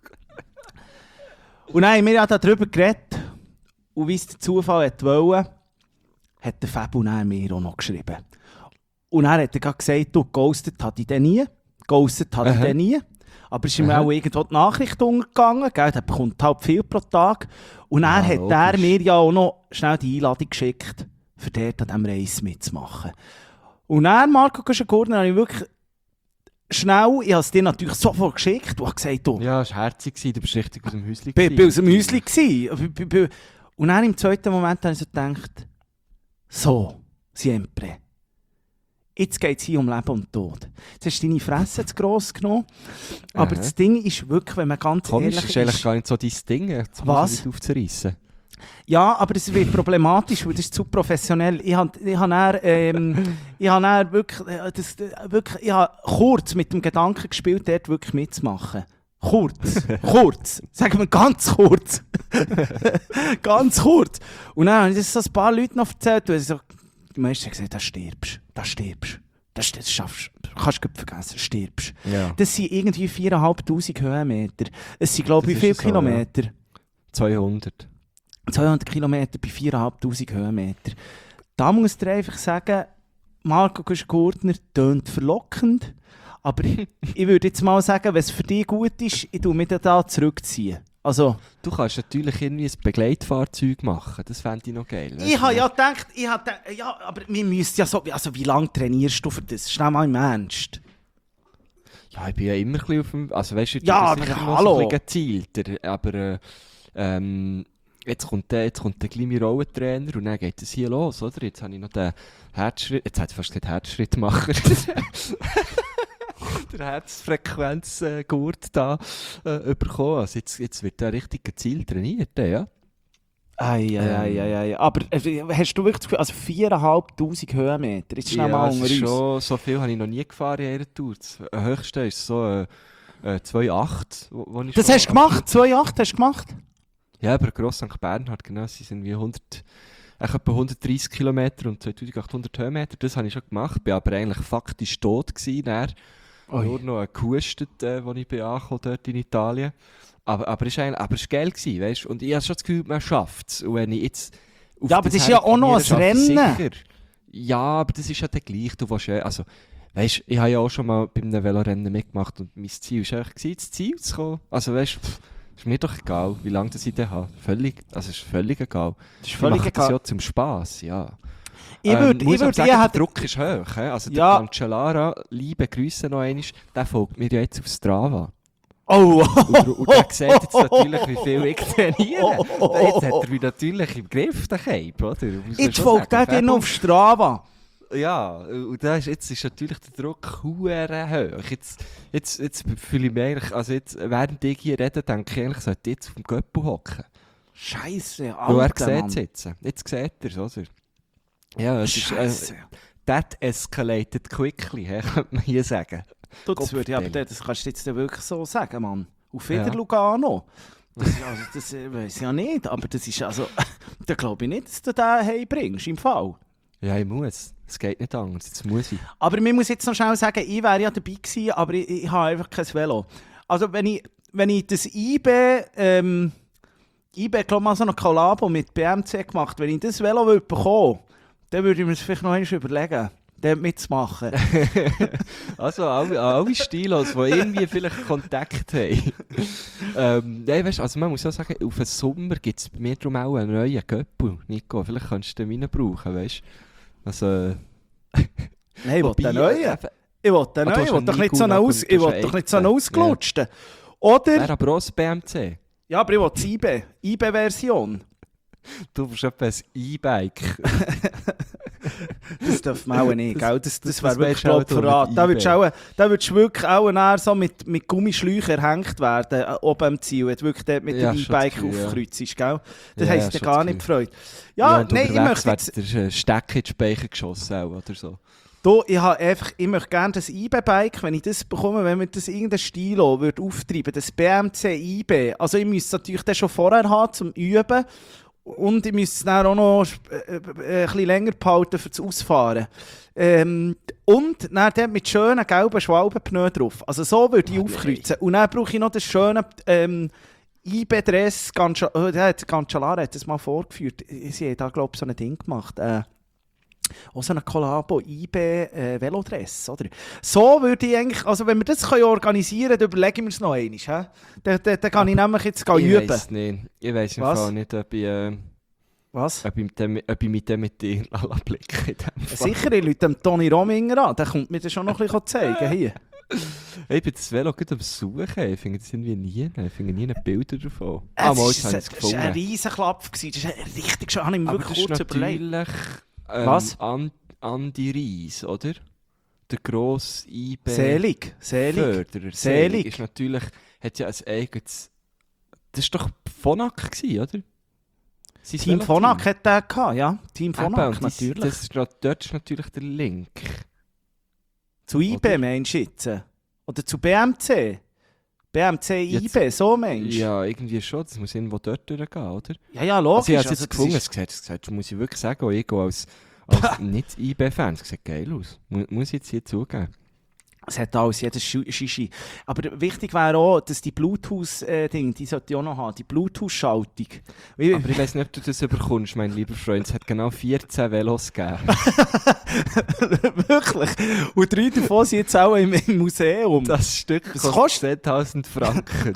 Speaker 2: Und dann haben wir ja darüber geredet. Und wie es der Zufall hat wollte, hat der Fabio dann mir auch noch geschrieben. Und dann hat er gerade gesagt, du, ghostet hat ich den nie. Ghostet hat ich
Speaker 3: Aha.
Speaker 2: den nie. Aber es ist ihm
Speaker 3: Aha.
Speaker 2: auch irgendwo die Nachricht untergegangen. Gell? Der bekommt halt viel pro Tag. Und dann
Speaker 3: Ja,
Speaker 2: hat
Speaker 3: logisch.
Speaker 2: er mir ja auch noch schnell die Einladung geschickt, für dort an diesem Reis mitzumachen. Und dann, Marco Göschen-Gurtner, habe ich wirklich schnell, ich habe es dir natürlich sofort geschickt und habe gesagt, du,
Speaker 3: Ja, es war herzig, du bist richtig aus dem Häuschen.
Speaker 2: ich war
Speaker 3: gewesen.
Speaker 2: aus dem Häuschen. gewesen. B- b- Und dann im zweiten Moment habe ich so gedacht, so, siempre. Jetzt geht es hier um Leben und Tod. Jetzt hast du deine Fresse zu gross genommen. Aber
Speaker 3: Aha.
Speaker 2: das Ding ist wirklich, wenn man ganz
Speaker 3: Komisch,
Speaker 2: ehrlich
Speaker 3: ist eigentlich gar nicht so dein Ding, jetzt
Speaker 2: Was?
Speaker 3: nicht aufzureissen.
Speaker 2: Ja, aber es wird problematisch, weil das ist zu professionell. Ich habe ich hab dann, ähm, ich hab dann wirklich, äh, das, äh, wirklich, ich hab kurz mit dem Gedanken gespielt, dort wirklich mitzumachen. Kurz, kurz, sagen wir ganz kurz. Ganz kurz. Und dann habe ich das so ein paar Leuten noch erzählt und so, die meisten haben gesagt, da stirbst, da stirbst. Das, das schaffst du, kannst du gut vergessen, stirbst.
Speaker 3: Ja.
Speaker 2: Das sind irgendwie viertausendfünfhundert Höhenmeter. Es sind, glaube ich,
Speaker 3: Das
Speaker 2: wie
Speaker 3: ist
Speaker 2: viele
Speaker 3: so, ja.
Speaker 2: Kilometer?
Speaker 3: zweihundert.
Speaker 2: zweihundert Kilometer bei viertausendfünfhundert Höhenmeter. Da muss ich dir einfach sagen, Marco Göschen-Gurtner tönt verlockend, aber ich, ich würde jetzt mal sagen, wenn es für dich gut ist, ich tue mich dann da zurückziehen. Also,
Speaker 3: Du kannst natürlich irgendwie ein Begleitfahrzeug machen, das fände ich noch geil.
Speaker 2: ich habe ja gedacht, ich hab gedacht, ja, aber wir müssen ja so, also wie lange trainierst du für das? Schnell mal im Ernst.
Speaker 3: Ja, ich bin ja immer ein bisschen auf dem... Also weißt du, ich
Speaker 2: Ja,
Speaker 3: bin
Speaker 2: aber
Speaker 3: sicher noch
Speaker 2: hallo.
Speaker 3: so ein bisschen gezielter, aber äh, ähm, jetzt kommt der, jetzt kommt der kleine Rollentrainer und dann geht es hier los, oder? Jetzt habe ich noch den Herzschritt... Jetzt hat es fast gesagt Herzschrittmacher. Der Herzfrequenzgurt da äh, bekommen. Also jetzt, jetzt wird der richtig gezielt trainiert, ja.
Speaker 2: Ei, ei, ei, ei, ei. Aber äh, hast du wirklich das Gefühl, also viertausendfünfhundert Höhenmeter, jetzt schnell
Speaker 3: ja,
Speaker 2: mal
Speaker 3: es
Speaker 2: unter
Speaker 3: ist
Speaker 2: uns.
Speaker 3: schon, so viel habe ich noch nie gefahren in einer Tour. Das höchste ist so äh, äh, zwei Komma acht. Wo, wo ich
Speaker 2: Das
Speaker 3: schon
Speaker 2: hast du gemacht? zwei Komma acht hast du gemacht?
Speaker 3: Ja, aber Gross Sankt Bernhard, genau, sie sind wie hundert, äh, etwa hundertdreissig Kilometer und zweitausendachthundert Höhenmeter. Das habe ich schon gemacht, bin aber eigentlich faktisch tot gewesen. Dann nur noch äh, gehustet, äh, als ich bin angekommen dort in Italien. Aber, aber es war aber es war geil gewesen, weißt? Und ich habe schon das Gefühl, man schafft es. Und wenn ich jetzt auf
Speaker 2: Ja, aber
Speaker 3: das
Speaker 2: das ist ja auch noch ein
Speaker 3: herkomme, schaffe ich es
Speaker 2: Rennen.
Speaker 3: sicher. Ja, aber das ist ja dann gleich. Du willst ja, also, weißt, ich habe ja auch schon mal bei einem Velorennen mitgemacht und mein Ziel war eigentlich, ins Ziel zu kommen. Also weißt, pff, ist mir doch egal, wie lange das ich da habe. Völlig, also es ist völlig egal.
Speaker 2: Das ist
Speaker 3: Ich
Speaker 2: völlig
Speaker 3: mache das
Speaker 2: egal.
Speaker 3: ja zum Spass, ja.
Speaker 2: Ich würde,
Speaker 3: ähm, muss
Speaker 2: ich
Speaker 3: aber
Speaker 2: würde,
Speaker 3: sagen,
Speaker 2: ich
Speaker 3: der
Speaker 2: hätte,
Speaker 3: Druck ist hoch. he? Also
Speaker 2: Ja.
Speaker 3: der Cancellara, liebe Grüße noch einmal, der folgt mir ja jetzt auf Strava.
Speaker 2: oh,
Speaker 3: Und, und der sieht jetzt natürlich, wie viel ich trainiere. Jetzt hat er mich natürlich im Griff, den Cape, oder? Muss man
Speaker 2: jetzt
Speaker 3: schon
Speaker 2: folgt
Speaker 3: sagen.
Speaker 2: der dir noch auf Strava.
Speaker 3: Ja, und da ist, jetzt ist natürlich der Druck hure hoch. Jetzt, jetzt, jetzt fühle ich mich eigentlich, also jetzt, während ich hier rede, denke ich eigentlich, ich sollte jetzt auf dem Göppel hocken.
Speaker 2: Scheisse,
Speaker 3: Weil er
Speaker 2: Alter,
Speaker 3: sieht
Speaker 2: Mann.
Speaker 3: es jetzt. Jetzt sieht er es, oder? Ja, es ist, äh,
Speaker 2: Scheisse.
Speaker 3: that escalated quickly, he, könnte man hier sagen.
Speaker 2: Du, das, würde ich, aber
Speaker 3: Kopfteil.
Speaker 2: das kannst du jetzt wirklich so sagen, Mann. Auf
Speaker 3: Ja.
Speaker 2: wieder Lugano. Das, ist also, das äh, weiß ich ja nicht, aber das ist also... da glaube ich nicht, dass du den heimbringst, im Fall.
Speaker 3: Ja, ich muss. Es geht nicht anders, jetzt muss ich.
Speaker 2: Aber man muss jetzt noch schnell sagen, ich wäre ja dabei gewesen, aber ich, ich habe einfach kein Velo. Also wenn ich, wenn ich das I B, ähm, I B, glaube mal so eine Kollabo mit B M C gemacht, wenn ich das Velo würde bekommen, dann würde ich mir das vielleicht noch einmal überlegen, dort mitzumachen.
Speaker 3: Also alle, alle Stilos, die irgendwie vielleicht Kontakt haben. ähm, nein, weißt, also man muss auch sagen, auf den Sommer gibt es bei mir darum auch einen neuen Göppel, Nico. Vielleicht kannst du den meinen brauchen, weißt du? Also,
Speaker 2: Nein, ich will
Speaker 3: wobei,
Speaker 2: den neuen.
Speaker 3: äh,
Speaker 2: Ich will den
Speaker 3: Ah, du
Speaker 2: neuen. Ich
Speaker 3: hast
Speaker 2: will
Speaker 3: einen
Speaker 2: doch nicht
Speaker 3: Nico
Speaker 2: so einen,
Speaker 3: noch
Speaker 2: aus,
Speaker 3: und
Speaker 2: ich
Speaker 3: du hast
Speaker 2: will doch
Speaker 3: einen
Speaker 2: nicht so einen
Speaker 3: Exe.
Speaker 2: ausgelutschten. Oder?
Speaker 3: wäre aber auch ein B M C.
Speaker 2: Ja, aber ich will das I B. I B-Version.
Speaker 3: Du bist etwa ein E-Bike.
Speaker 2: Das darf man auch nicht, gell? Das, das,
Speaker 3: das
Speaker 2: wäre wirklich
Speaker 3: wärst du auch
Speaker 2: glaub, Verrat.
Speaker 3: mit
Speaker 2: Da würdest du
Speaker 3: eBay.
Speaker 2: auch- da würdest du wirklich auch näher so mit, mit Gummischläuchen erhängt werden, äh, oben am Ziel, wenn du wirklich dort mit
Speaker 3: Ja,
Speaker 2: dem
Speaker 3: schon das
Speaker 2: E-Bike
Speaker 3: Gefühl, ja.
Speaker 2: aufkreuzt, gell? Das
Speaker 3: Ja,
Speaker 2: heisst
Speaker 3: ja,
Speaker 2: dir
Speaker 3: schon
Speaker 2: gar
Speaker 3: das
Speaker 2: nicht
Speaker 3: Gefühl.
Speaker 2: gefreut. Ja,
Speaker 3: und
Speaker 2: nein, ich
Speaker 3: unterwegs
Speaker 2: möchte jetzt,
Speaker 3: wird der Stecker in die Speicher geschossen auch, oder so.
Speaker 2: du, ich, habe einfach, ich möchte gerne das I B-Bike, wenn ich das bekomme, wenn mir das irgendein Stilo würde auftreiben, das B M C I B. Also ich müsste es natürlich das schon vorher haben, zum Üben. Und ich müsste es dann auch noch äh, äh, ein bisschen länger behalten für das Ausfahren. Ähm, und dann dort mit schönen gelben Schwalbenpneu drauf. Also so würde ich
Speaker 3: Oh,
Speaker 2: aufkreuzen. Und dann brauche ich noch das schöne ähm, I B-Dress. Gancha- oh, der hat- Cancellara hat das mal vorgeführt. Sie haben da, glaube ich, so ein Ding gemacht. Äh, auch so eine Kollabo I B äh, Velodress, oder? So würde ich eigentlich, also wenn wir das können organisieren können, dann überlege ich mir es noch einmal. He? Dann, dann, dann kann ich nämlich jetzt gehen
Speaker 3: Ich
Speaker 2: üben.
Speaker 3: weiss nicht. Ich weiss im
Speaker 2: Was?
Speaker 3: Fall nicht, ob ich, äh,
Speaker 2: Was?
Speaker 3: ob ich, mit dem, ob ich mit dem mit dir blicke. in dem Fall.
Speaker 2: Sicher, ich rufe dem Toni Rominger an. Der kommt mir das schon noch ein bisschen zeigen. Hier.
Speaker 3: Ich bin das Velo gut am Suchen. Ich finde es irgendwie nie. Ich finde nie Bilder davon.
Speaker 2: Es
Speaker 3: Ah, mal,
Speaker 2: ist-
Speaker 3: jetzt habe ich
Speaker 2: es
Speaker 3: es
Speaker 2: war ein
Speaker 3: gefunden.
Speaker 2: riesen Klapp. gewesen. Das ist ein richtig schön. Habe ich mir
Speaker 3: Aber
Speaker 2: wirklich
Speaker 3: das ist
Speaker 2: kurz überlegt.
Speaker 3: natürlich ähm,
Speaker 2: Was?
Speaker 3: An Andi Reis, oder? Der grosse I B
Speaker 2: Selig. Selig.
Speaker 3: Förderer.
Speaker 2: Selig.
Speaker 3: Ist natürlich, hat ja ein eigenes... Das war doch Phonak, gewesen, oder? Sein
Speaker 2: Team
Speaker 3: Veloteam.
Speaker 2: Phonak hat der gehabt, ja. Team
Speaker 3: Eben,
Speaker 2: Phonak,
Speaker 3: und das-
Speaker 2: natürlich.
Speaker 3: Das ist, noch- dort ist natürlich der Link.
Speaker 2: zu I B
Speaker 3: oder?
Speaker 2: meinst du jetzt? Oder zu B M C? B M C I B,
Speaker 3: Jetzt-
Speaker 2: so meinst du?
Speaker 3: Ja, irgendwie schon. Das muss irgendwo dort durchgehen, oder?
Speaker 2: ja, ja, logisch.
Speaker 3: Also ich habe es
Speaker 2: Also
Speaker 3: jetzt
Speaker 2: das
Speaker 3: gefunden,
Speaker 2: ist-
Speaker 3: es sieht, es sieht, muss ich wirklich sagen, auch ich gehe als, als nicht-I B-Fan, es sieht geil aus. Mu- Muss ich jetzt hier zugeben.
Speaker 2: Es hat alles, jedes Schi- Shishi. Aber wichtig wäre auch, dass die Bluetooth-Ding, die sollte ich auch noch haben, die Bluetooth-Schaltung. Wie-
Speaker 3: Aber ich weiß nicht, ob du das überkommst, mein lieber Freund. Es hat genau vierzehn Velos gegeben.
Speaker 2: Wirklich? Und drei davon sind jetzt auch im, im Museum.
Speaker 3: Das Stück
Speaker 2: Was
Speaker 3: kostet zehntausend Franken.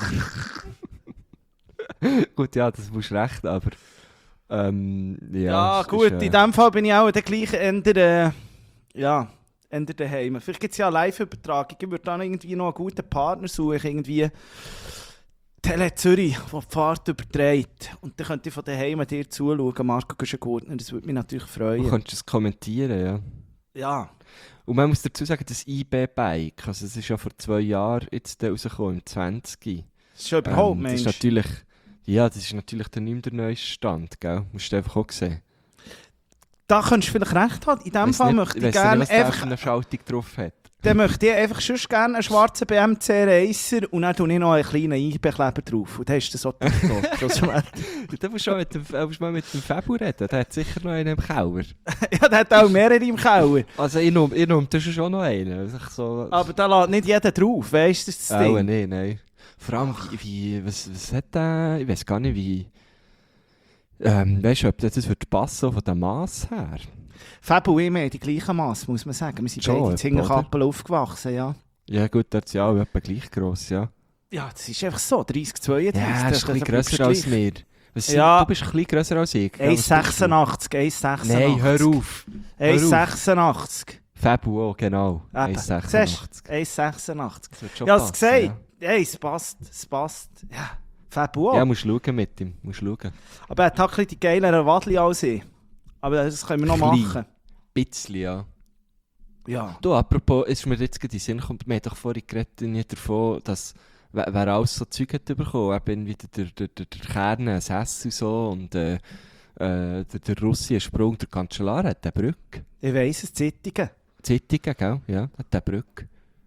Speaker 3: Gut, ja, das musst du recht, aber... Ähm, ja,
Speaker 2: ja,
Speaker 3: es
Speaker 2: gut,
Speaker 3: ist, äh,
Speaker 2: in dem Fall bin ich auch der gleichen Ende, äh, ja, Ende daheim. Vielleicht gibt es ja eine Live-Übertragung. Ich würde dann irgendwie noch einen guten Partner suchen, irgendwie Tele Zürich, der die Fahrt überträgt. Und dann könnte ich von daheim dir zuschauen, Marco Güschen-Gurtner. Das würde mich natürlich
Speaker 3: Du
Speaker 2: freuen.
Speaker 3: kannst es kommentieren, ja.
Speaker 2: Ja.
Speaker 3: Und man muss dazu sagen, das I B-Bike, also es ist ja vor zwei Jahren jetzt rausgekommen, im zwanzig.
Speaker 2: Das ist schon überhaupt,
Speaker 3: Ähm, das
Speaker 2: Mensch.
Speaker 3: ist natürlich, ja, das ist natürlich dann nicht mehr der neueste Stand, gell? Musst du einfach auch sehen.
Speaker 2: Da könntest du vielleicht recht haben. In dem
Speaker 3: Weiss
Speaker 2: Fall
Speaker 3: nicht-
Speaker 2: möchte ich
Speaker 3: weiss
Speaker 2: gerne
Speaker 3: nicht, was der
Speaker 2: einfach...
Speaker 3: für eine Schaltung drauf hat.
Speaker 2: Dann möchte ich einfach sonst gerne einen schwarzen B M C Racer und dann tue ich noch einen kleinen I B-Kleber drauf. Und dann ist das so ja,
Speaker 3: Du musst schon mit dem, äh, musst mal mit dem Fabu reden, der hat sicher noch einen im Keller.
Speaker 2: der hat auch mehrere im Keller.
Speaker 3: Also ich nehme, ich nehme, das ist schon noch einen. Also ich so,
Speaker 2: Aber da lässt nicht jeder drauf, weißt du, das ist das
Speaker 3: Auch
Speaker 2: Ding.
Speaker 3: nein, nein. Vor allem, wie, wie was, was hat der, ich weiß gar nicht, wie... Ähm, weißt du, ob das das wird passen von dem Maß her?
Speaker 2: Fabio und ich haben die gleichen Maß, muss man sagen. Wir sind
Speaker 3: Schon,
Speaker 2: beide in Zingerkappel
Speaker 3: oder?
Speaker 2: aufgewachsen, ja.
Speaker 3: Ja gut, der ist ja auch etwa gleich gross, ja.
Speaker 2: Ja, das ist einfach so, dreißig, zweiunddreißig.
Speaker 3: Ja, er ist ein bisschen
Speaker 2: bleibst
Speaker 3: grösser als
Speaker 2: gleich.
Speaker 3: mir. Was sind-
Speaker 2: Ja.
Speaker 3: Du bist ein bisschen grösser als ich. gell?
Speaker 2: eins
Speaker 3: Was bist du?
Speaker 2: sechsundachtzig, eins sechsundachtzig.
Speaker 3: Nein, hör auf.
Speaker 2: eins
Speaker 3: hör auf.
Speaker 2: sechsundachtzig.
Speaker 3: Fabu auch, genau.
Speaker 2: Eben.
Speaker 3: eins
Speaker 2: Siehst
Speaker 3: sechsundachtzig.
Speaker 2: du? eins sechsundachtzig.
Speaker 3: Das wird schon
Speaker 2: Ja, es
Speaker 3: passen,
Speaker 2: gesagt. Hey, es passt, es passt. Ja, Fabio auch.
Speaker 3: Ja, musst schauen mit ihm. Musst schauen.
Speaker 2: Aber er hat halt ein bisschen die geileren Wadli als ich. Aber das können wir noch
Speaker 3: Klein.
Speaker 2: machen.
Speaker 3: Bisschen, ja.
Speaker 2: Ja.
Speaker 3: Du, apropos, ist mir jetzt gerade in den Sinn gekommen, wir haben doch vorhin geredet nicht davon, dass wer, wer alles so Zeug hat bekommen, eben wieder der, der, der, der Kern, das Hess und so, und äh, äh, der, der Russi, ein Sprung, der Cancellara hat den Brück.
Speaker 2: Ich weiss es, Zeitungen.
Speaker 3: Zeitungen, gell? Ja, hat den Brück.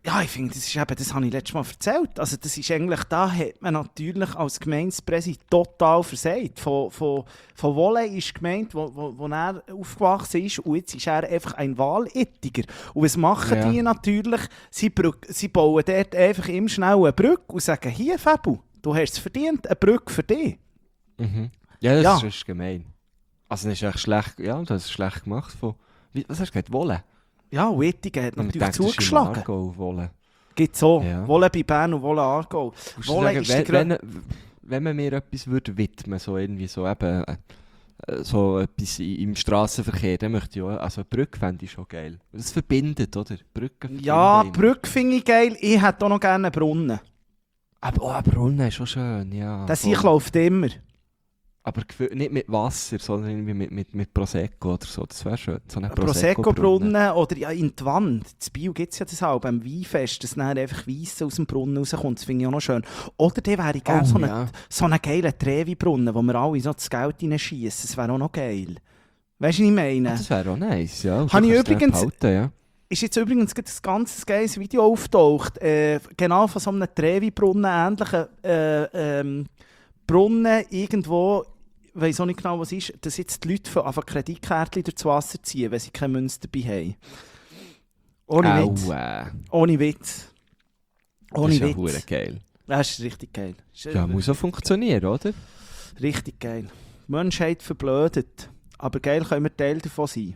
Speaker 2: Ja, ich finde, das ist eben, das habe ich letztes Mal erzählt. Also das ist eigentlich, da hat man natürlich als Gemeindepräsident total versagt. Von, von, von Wolle ist gemeint, wo, wo, wo er aufgewachsen ist, und jetzt ist er einfach ein Wahlettiger. Und was machen
Speaker 3: Ja.
Speaker 2: die natürlich? Sie, brück, sie bauen dort einfach im schnell eine Brücke und sagen, hier Fabu, du hast es verdient, eine Brücke für dich.
Speaker 3: Mhm. Ja, das
Speaker 2: Ja.
Speaker 3: Ist, ist gemein. Also das ist echt schlecht, ja, das ist schlecht gemacht von... Wie, was hast du gesagt? Wolle?
Speaker 2: Ja, und Ettigen hat
Speaker 3: Man
Speaker 2: natürlich
Speaker 3: denkt, das ist im
Speaker 2: zugeschlagen.
Speaker 3: Aargau, Wolle.
Speaker 2: Gibt so.
Speaker 3: Ja.
Speaker 2: Wolle bei Bern und Wolle Aargau.
Speaker 3: Musst du
Speaker 2: Wolle
Speaker 3: sagen,
Speaker 2: ist die
Speaker 3: wenn,
Speaker 2: grö-
Speaker 3: wenn, wenn man mir etwas würde widmen, so irgendwie so eben... Äh, so etwas i- im Strassenverkehr, dann möchte ich auch... Also eine Brücke fände ich schon geil. Das verbindet, oder? Brücken verbinden
Speaker 2: Ja,
Speaker 3: immer.
Speaker 2: Brücke finde ich geil. Ich hätte auch noch gerne einen Brunnen.
Speaker 3: Aber oh, ein Brunnen ist schon schön, ja.
Speaker 2: Der
Speaker 3: voll.
Speaker 2: Sieg läuft immer.
Speaker 3: Aber gefü- nicht mit Wasser, sondern irgendwie mit, mit, mit Prosecco oder so. Das wäre schön. So ein
Speaker 2: Prosecco-Brunnen oder ja, in die Wand. In Bio gibt es ja das auch beim Weinfest, dass dann einfach Weiss aus dem Brunnen rauskommt. Das finde ich auch noch schön. Oder dann wäre ich gerne
Speaker 3: Oh,
Speaker 2: so, einen,
Speaker 3: ja.
Speaker 2: so einen geilen Trevi-Brunnen, wo wir alle so das Geld reinschiessen. Das wäre auch noch geil. Weißt du, was ich meine?
Speaker 3: Ah, das wäre auch nice, ja.
Speaker 2: Habe ich
Speaker 3: kannst du den
Speaker 2: übrigens-
Speaker 3: behalten, ja.
Speaker 2: Ist jetzt übrigens gerade ein ganz geiles Video auftaucht. Äh, genau von so einem Trevi-Brunnen, ähnlichen äh, ähm, Brunnen irgendwo, ich weiss auch nicht genau, was es ist, dass jetzt die Leute von einfach Kreditkärtchen durchs Wasser ziehen, wenn sie keine Münze dabei haben. Ohne Witz.
Speaker 3: Au, äh.
Speaker 2: Ohne Witz.
Speaker 3: Das
Speaker 2: Ohne
Speaker 3: ist ja
Speaker 2: Witz.
Speaker 3: verdammt geil.
Speaker 2: Das ist richtig geil. Das ist
Speaker 3: Ja, muss auch funktionieren, oder?
Speaker 2: richtig geil. Die Menschheit verblödet. Aber geil können wir Teil davon sein.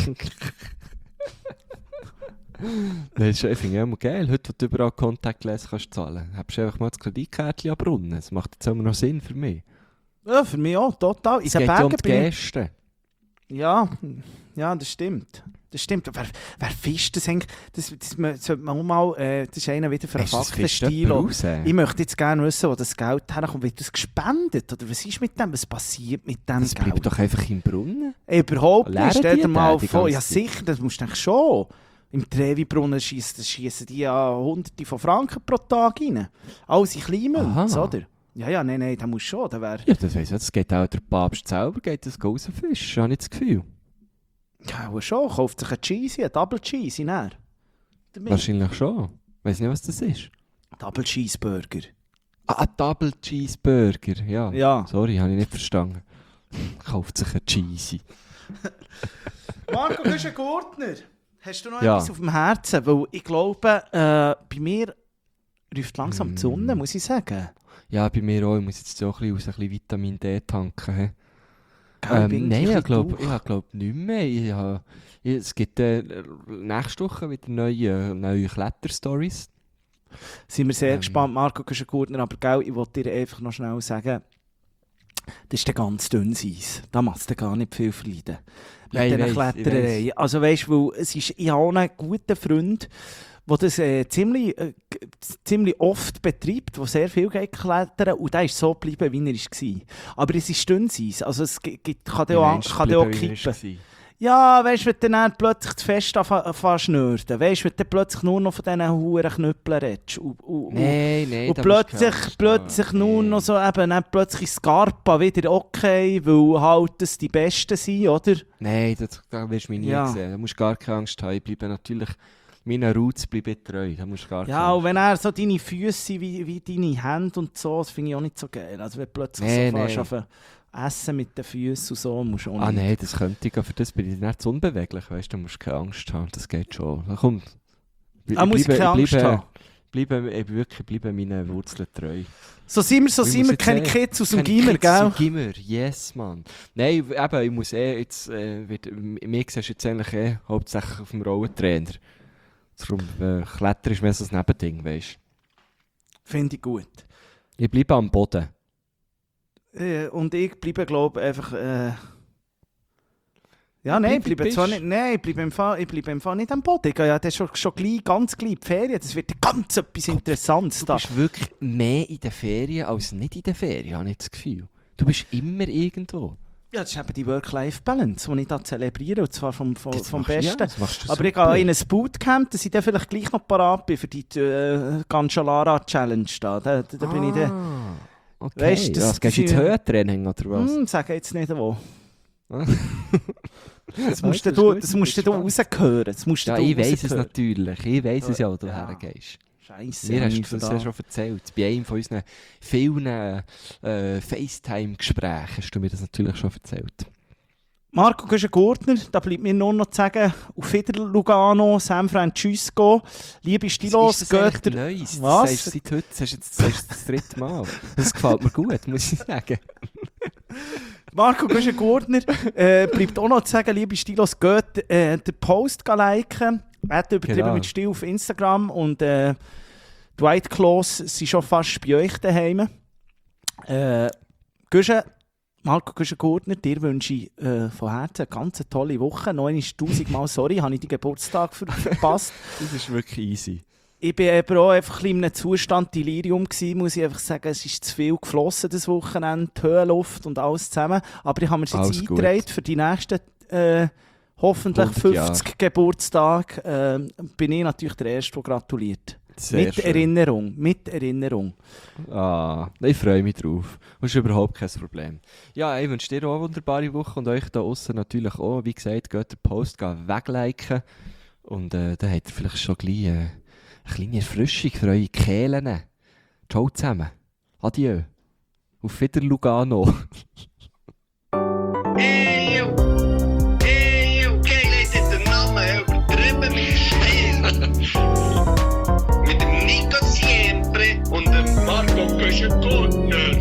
Speaker 3: Das ist, ich finde ich immer geil. Heute, wo du überall Contactless kannst zahlen, hast du einfach mal das Kreditkärtchen am Brunnen. Das macht jetzt immer noch Sinn für mich.
Speaker 2: Ja, für mich auch, total. In
Speaker 3: Es
Speaker 2: den
Speaker 3: geht ja um
Speaker 2: Bergen
Speaker 3: die
Speaker 2: bin ich-
Speaker 3: Gäste.
Speaker 2: Ja, ja, das stimmt. Das stimmt. Wer, wer fischt das eigentlich? Das, das, man- sollte man auch mal, äh, das ist einer wieder für einen
Speaker 3: Hast du das
Speaker 2: Faktenstil.
Speaker 3: Fischt jemand raus?
Speaker 2: Ich möchte jetzt gerne wissen, wo das Geld herkommt. Wird das gespendet? Oder was ist mit dem? Was passiert mit dem
Speaker 3: Das
Speaker 2: Geld?
Speaker 3: bleibt doch einfach im Brunnen.
Speaker 2: Ey, überhaupt
Speaker 3: Leeren
Speaker 2: nicht. Stell
Speaker 3: die
Speaker 2: dir mal
Speaker 3: den die
Speaker 2: vor.
Speaker 3: ganze
Speaker 2: Ja,
Speaker 3: Zeit?
Speaker 2: sicher, das musst du eigentlich schon. Im Trevi-Brunnen schiessen die ja hunderte von Franken pro Tag rein. Alles in Kleinmünzen,
Speaker 3: Aha.
Speaker 2: oder? Ja, ja, nein, nein, das muss schon. Das wär,
Speaker 3: Ja, das weiss ich. Das geht auch der Papst selber, geht das rausfischen, habe ich das Gefühl.
Speaker 2: ja, wohl schon. Kauft sich ein Cheesy, ein Double Cheesy näher. Damit.
Speaker 3: Wahrscheinlich schon. Weiss nicht, was das ist.
Speaker 2: Double Cheeseburger.
Speaker 3: Ah, ein Double Cheeseburger, ja.
Speaker 2: Ja.
Speaker 3: Sorry, habe ich nicht verstanden. Kauft sich ein Cheesy.
Speaker 2: Marco, du bist ein Gurtner. Hast du noch
Speaker 3: Ja.
Speaker 2: etwas auf dem Herzen? Weil ich glaube, äh, bei mir ruft langsam die Sonne,
Speaker 3: Mm.
Speaker 2: muss ich sagen.
Speaker 3: Ja, bei mir auch. Ich muss jetzt auch ein bisschen, aus, ein bisschen Vitamin D tanken. he.
Speaker 2: Gell, ich bin
Speaker 3: Ähm, nein,
Speaker 2: irgendwie
Speaker 3: ich glaube
Speaker 2: durch.
Speaker 3: ich glaub nicht mehr. Ich, ha- ich, es gibt äh, nächste Woche wieder neue, neue Kletterstories.
Speaker 2: Sind wir sehr
Speaker 3: Ähm.
Speaker 2: gespannt, Marco, du bist ein Gurtner, aber gell, ich wollte dir einfach noch schnell sagen, das ist der ganz dünnes Eis. Da macht es dir gar nicht viel verleiden. Mit
Speaker 3: Ja, ich
Speaker 2: diesen
Speaker 3: weiss, ich
Speaker 2: Klettereien. Also weißt du, weil es ist, ich habe auch einen guten Freund, der das äh, ziemlich, äh, g- ziemlich oft betreibt, der sehr viel geht klettern, und der ist so geblieben, wie er war. Aber es ist dünnes Eis, also es gibt, gibt- kann
Speaker 3: Wie
Speaker 2: dann auch,
Speaker 3: meinst du,
Speaker 2: kann dann auch
Speaker 3: geblieben, wie er
Speaker 2: kippen.
Speaker 3: war?
Speaker 2: Ja, weißt du, wenn du dann plötzlich zu fest anfängst schnürden, weißt du, wenn du plötzlich nur noch von diesen Huren Knüppeln redest und, und,
Speaker 3: Nein, nein.
Speaker 2: und
Speaker 3: da musst du
Speaker 2: plötzlich,
Speaker 3: keine Angst
Speaker 2: plötzlich
Speaker 3: haben.
Speaker 2: nur
Speaker 3: Nee.
Speaker 2: noch so eben, dann plötzlich Scarpa wieder okay, weil halt das die Besten sind, oder?
Speaker 3: Nein, das, da wirst du mich nie
Speaker 2: Ja.
Speaker 3: sehen. Da musst du gar keine Angst haben. Ich bleibe natürlich... Meine Roots bleiben treu. Da musst du gar keine
Speaker 2: Ja, und
Speaker 3: Angst
Speaker 2: wenn er so deine Füße sind wie, wie deine Hände und so, das finde ich auch nicht so geil. Also wenn du plötzlich
Speaker 3: Nee,
Speaker 2: so fährst
Speaker 3: nee.
Speaker 2: auf ein Essen mit den Füßen und so, musst du auch
Speaker 3: Ah
Speaker 2: nicht.
Speaker 3: nein, das könnte ich, aber für das bin ich nicht so unbeweglich, weißt du, da musst du keine Angst haben, das geht schon. Da kommt.
Speaker 2: Ah, muss ich keine Angst haben?
Speaker 3: Bleibe, ich wirklich bleibe meinen Wurzeln treu.
Speaker 2: So sind wir, so
Speaker 3: Ich
Speaker 2: sind
Speaker 3: muss
Speaker 2: wir
Speaker 3: jetzt
Speaker 2: keine
Speaker 3: sagen,
Speaker 2: Kids aus dem
Speaker 3: Keine
Speaker 2: Gimmer,
Speaker 3: Kids aus
Speaker 2: gell?
Speaker 3: dem Gimmer, yes, Mann. Nein, eben, ich muss eh jetzt, äh, wird, mir siehst du jetzt eigentlich eh hauptsächlich auf dem Rollentrainer. Darum, äh, Klettern ist mehr so ein Nebending, weißt du.
Speaker 2: Finde ich gut.
Speaker 3: Ich bleibe am Boden.
Speaker 2: Äh, und ich bleibe, glaube ich, einfach. Äh... Ja, nein, ich
Speaker 3: Bleib,
Speaker 2: bleibe
Speaker 3: wie
Speaker 2: zwar
Speaker 3: bist.
Speaker 2: nicht, nein, ich bleibe im Fall, ich bleibe im Fall nicht am Boden. Ich gehe ja das schon, schon gleich, ganz gleich in die Ferien. Das wird ganz etwas Interessantes
Speaker 3: Du
Speaker 2: da.
Speaker 3: bist wirklich mehr in den Ferien als nicht in den Ferien, habe ich das Gefühl. Du bist immer irgendwo.
Speaker 2: Ja, das ist eben die Work-Life-Balance, die ich da zelebriere, und zwar vom, vom,
Speaker 3: Das
Speaker 2: vom
Speaker 3: machst du- ja,
Speaker 2: Besten.
Speaker 3: das machst du
Speaker 2: Aber ich
Speaker 3: super.
Speaker 2: gehe in ein Bootcamp, dass ich dann vielleicht gleich noch parat bin für die äh, Ganchalara-Challenge da. Da, da, da bin ich dann...
Speaker 3: Ah, okay.
Speaker 2: Weisst, das-
Speaker 3: ja, das gehst du
Speaker 2: das-
Speaker 3: ins Höhentraining oder was?
Speaker 2: Hm, sage jetzt nicht wo. Das musst
Speaker 3: das
Speaker 2: du,
Speaker 3: ist gut,
Speaker 2: das musst
Speaker 3: das
Speaker 2: du
Speaker 3: ist
Speaker 2: rausgehören. Das musst
Speaker 3: Ja,
Speaker 2: du
Speaker 3: ich weiss es
Speaker 2: raushören.
Speaker 3: natürlich. Ich weiss es ja, wo du
Speaker 2: Ja.
Speaker 3: hergehst.
Speaker 2: Scheisse.
Speaker 3: Mir hast
Speaker 2: Hanni,
Speaker 3: du das
Speaker 2: da.
Speaker 3: ja schon erzählt. Bei einem von unseren vielen äh, FaceTime-Gesprächen hast du mir das natürlich schon erzählt.
Speaker 2: Marco Güschen-Gurtner, da bleibt mir nur noch zu sagen, auf Wiedersehen Lugano, San Francisco, liebe Stilos,
Speaker 3: ist das
Speaker 2: geht
Speaker 3: eigentlich
Speaker 2: ihr...
Speaker 3: Neues?
Speaker 2: Was?
Speaker 3: Das sagst du seit heute, das, hast du jetzt, das, hast du das dritte Mal. Das gefällt mir gut, muss ich sagen.
Speaker 2: Marco Güschen-Gurtner, äh, bleibt auch noch zu sagen, liebe Stilos, geht äh, den Post liken. Er hat übertrieben
Speaker 3: Genau.
Speaker 2: mit Stil auf Instagram und äh, Dwight Close sind schon fast bei euch daheim. Äh, Güschen, Marco Güschen-Gurtner, dir wünsche ich äh, von Herzen eine ganz tolle Woche. Noch einmal tausendmal sorry, habe ich deinen Geburtstag ver verpasst.
Speaker 3: Das ist wirklich easy.
Speaker 2: Ich war aber auch einfach ein bisschen in einem Zustand Delirium gewesen, muss ich einfach sagen. Es ist zu viel geflossen das Wochenende, die Höhenluft und alles zusammen. Aber ich habe mir es jetzt
Speaker 3: Alles gut.
Speaker 2: eingetragen für die nächsten äh, hoffentlich
Speaker 3: hundert Jahre.
Speaker 2: fünfzig Geburtstage. Äh, bin ich natürlich der Erste, der gratuliert.
Speaker 3: Sehr
Speaker 2: mit
Speaker 3: schön.
Speaker 2: Erinnerung, mit Erinnerung.
Speaker 3: Ah, ich freue mich drauf. Das ist überhaupt kein Problem. Ja, ich wünsche dir auch eine wunderbare Woche und euch da außen natürlich auch. Wie gesagt, geht den Post wegliken und äh, dann habt ihr vielleicht schon gleich äh, eine kleine Erfrischung für eure Kehlen. Ciao zusammen. Adieu. Auf Wiedersehen Lugano.
Speaker 1: Ey, yo. Ey, yo. Geilheit hat den Namen übertrieben mit Stil. Mit dem Nico Siempre und dem Marco Güschen-Gurtner.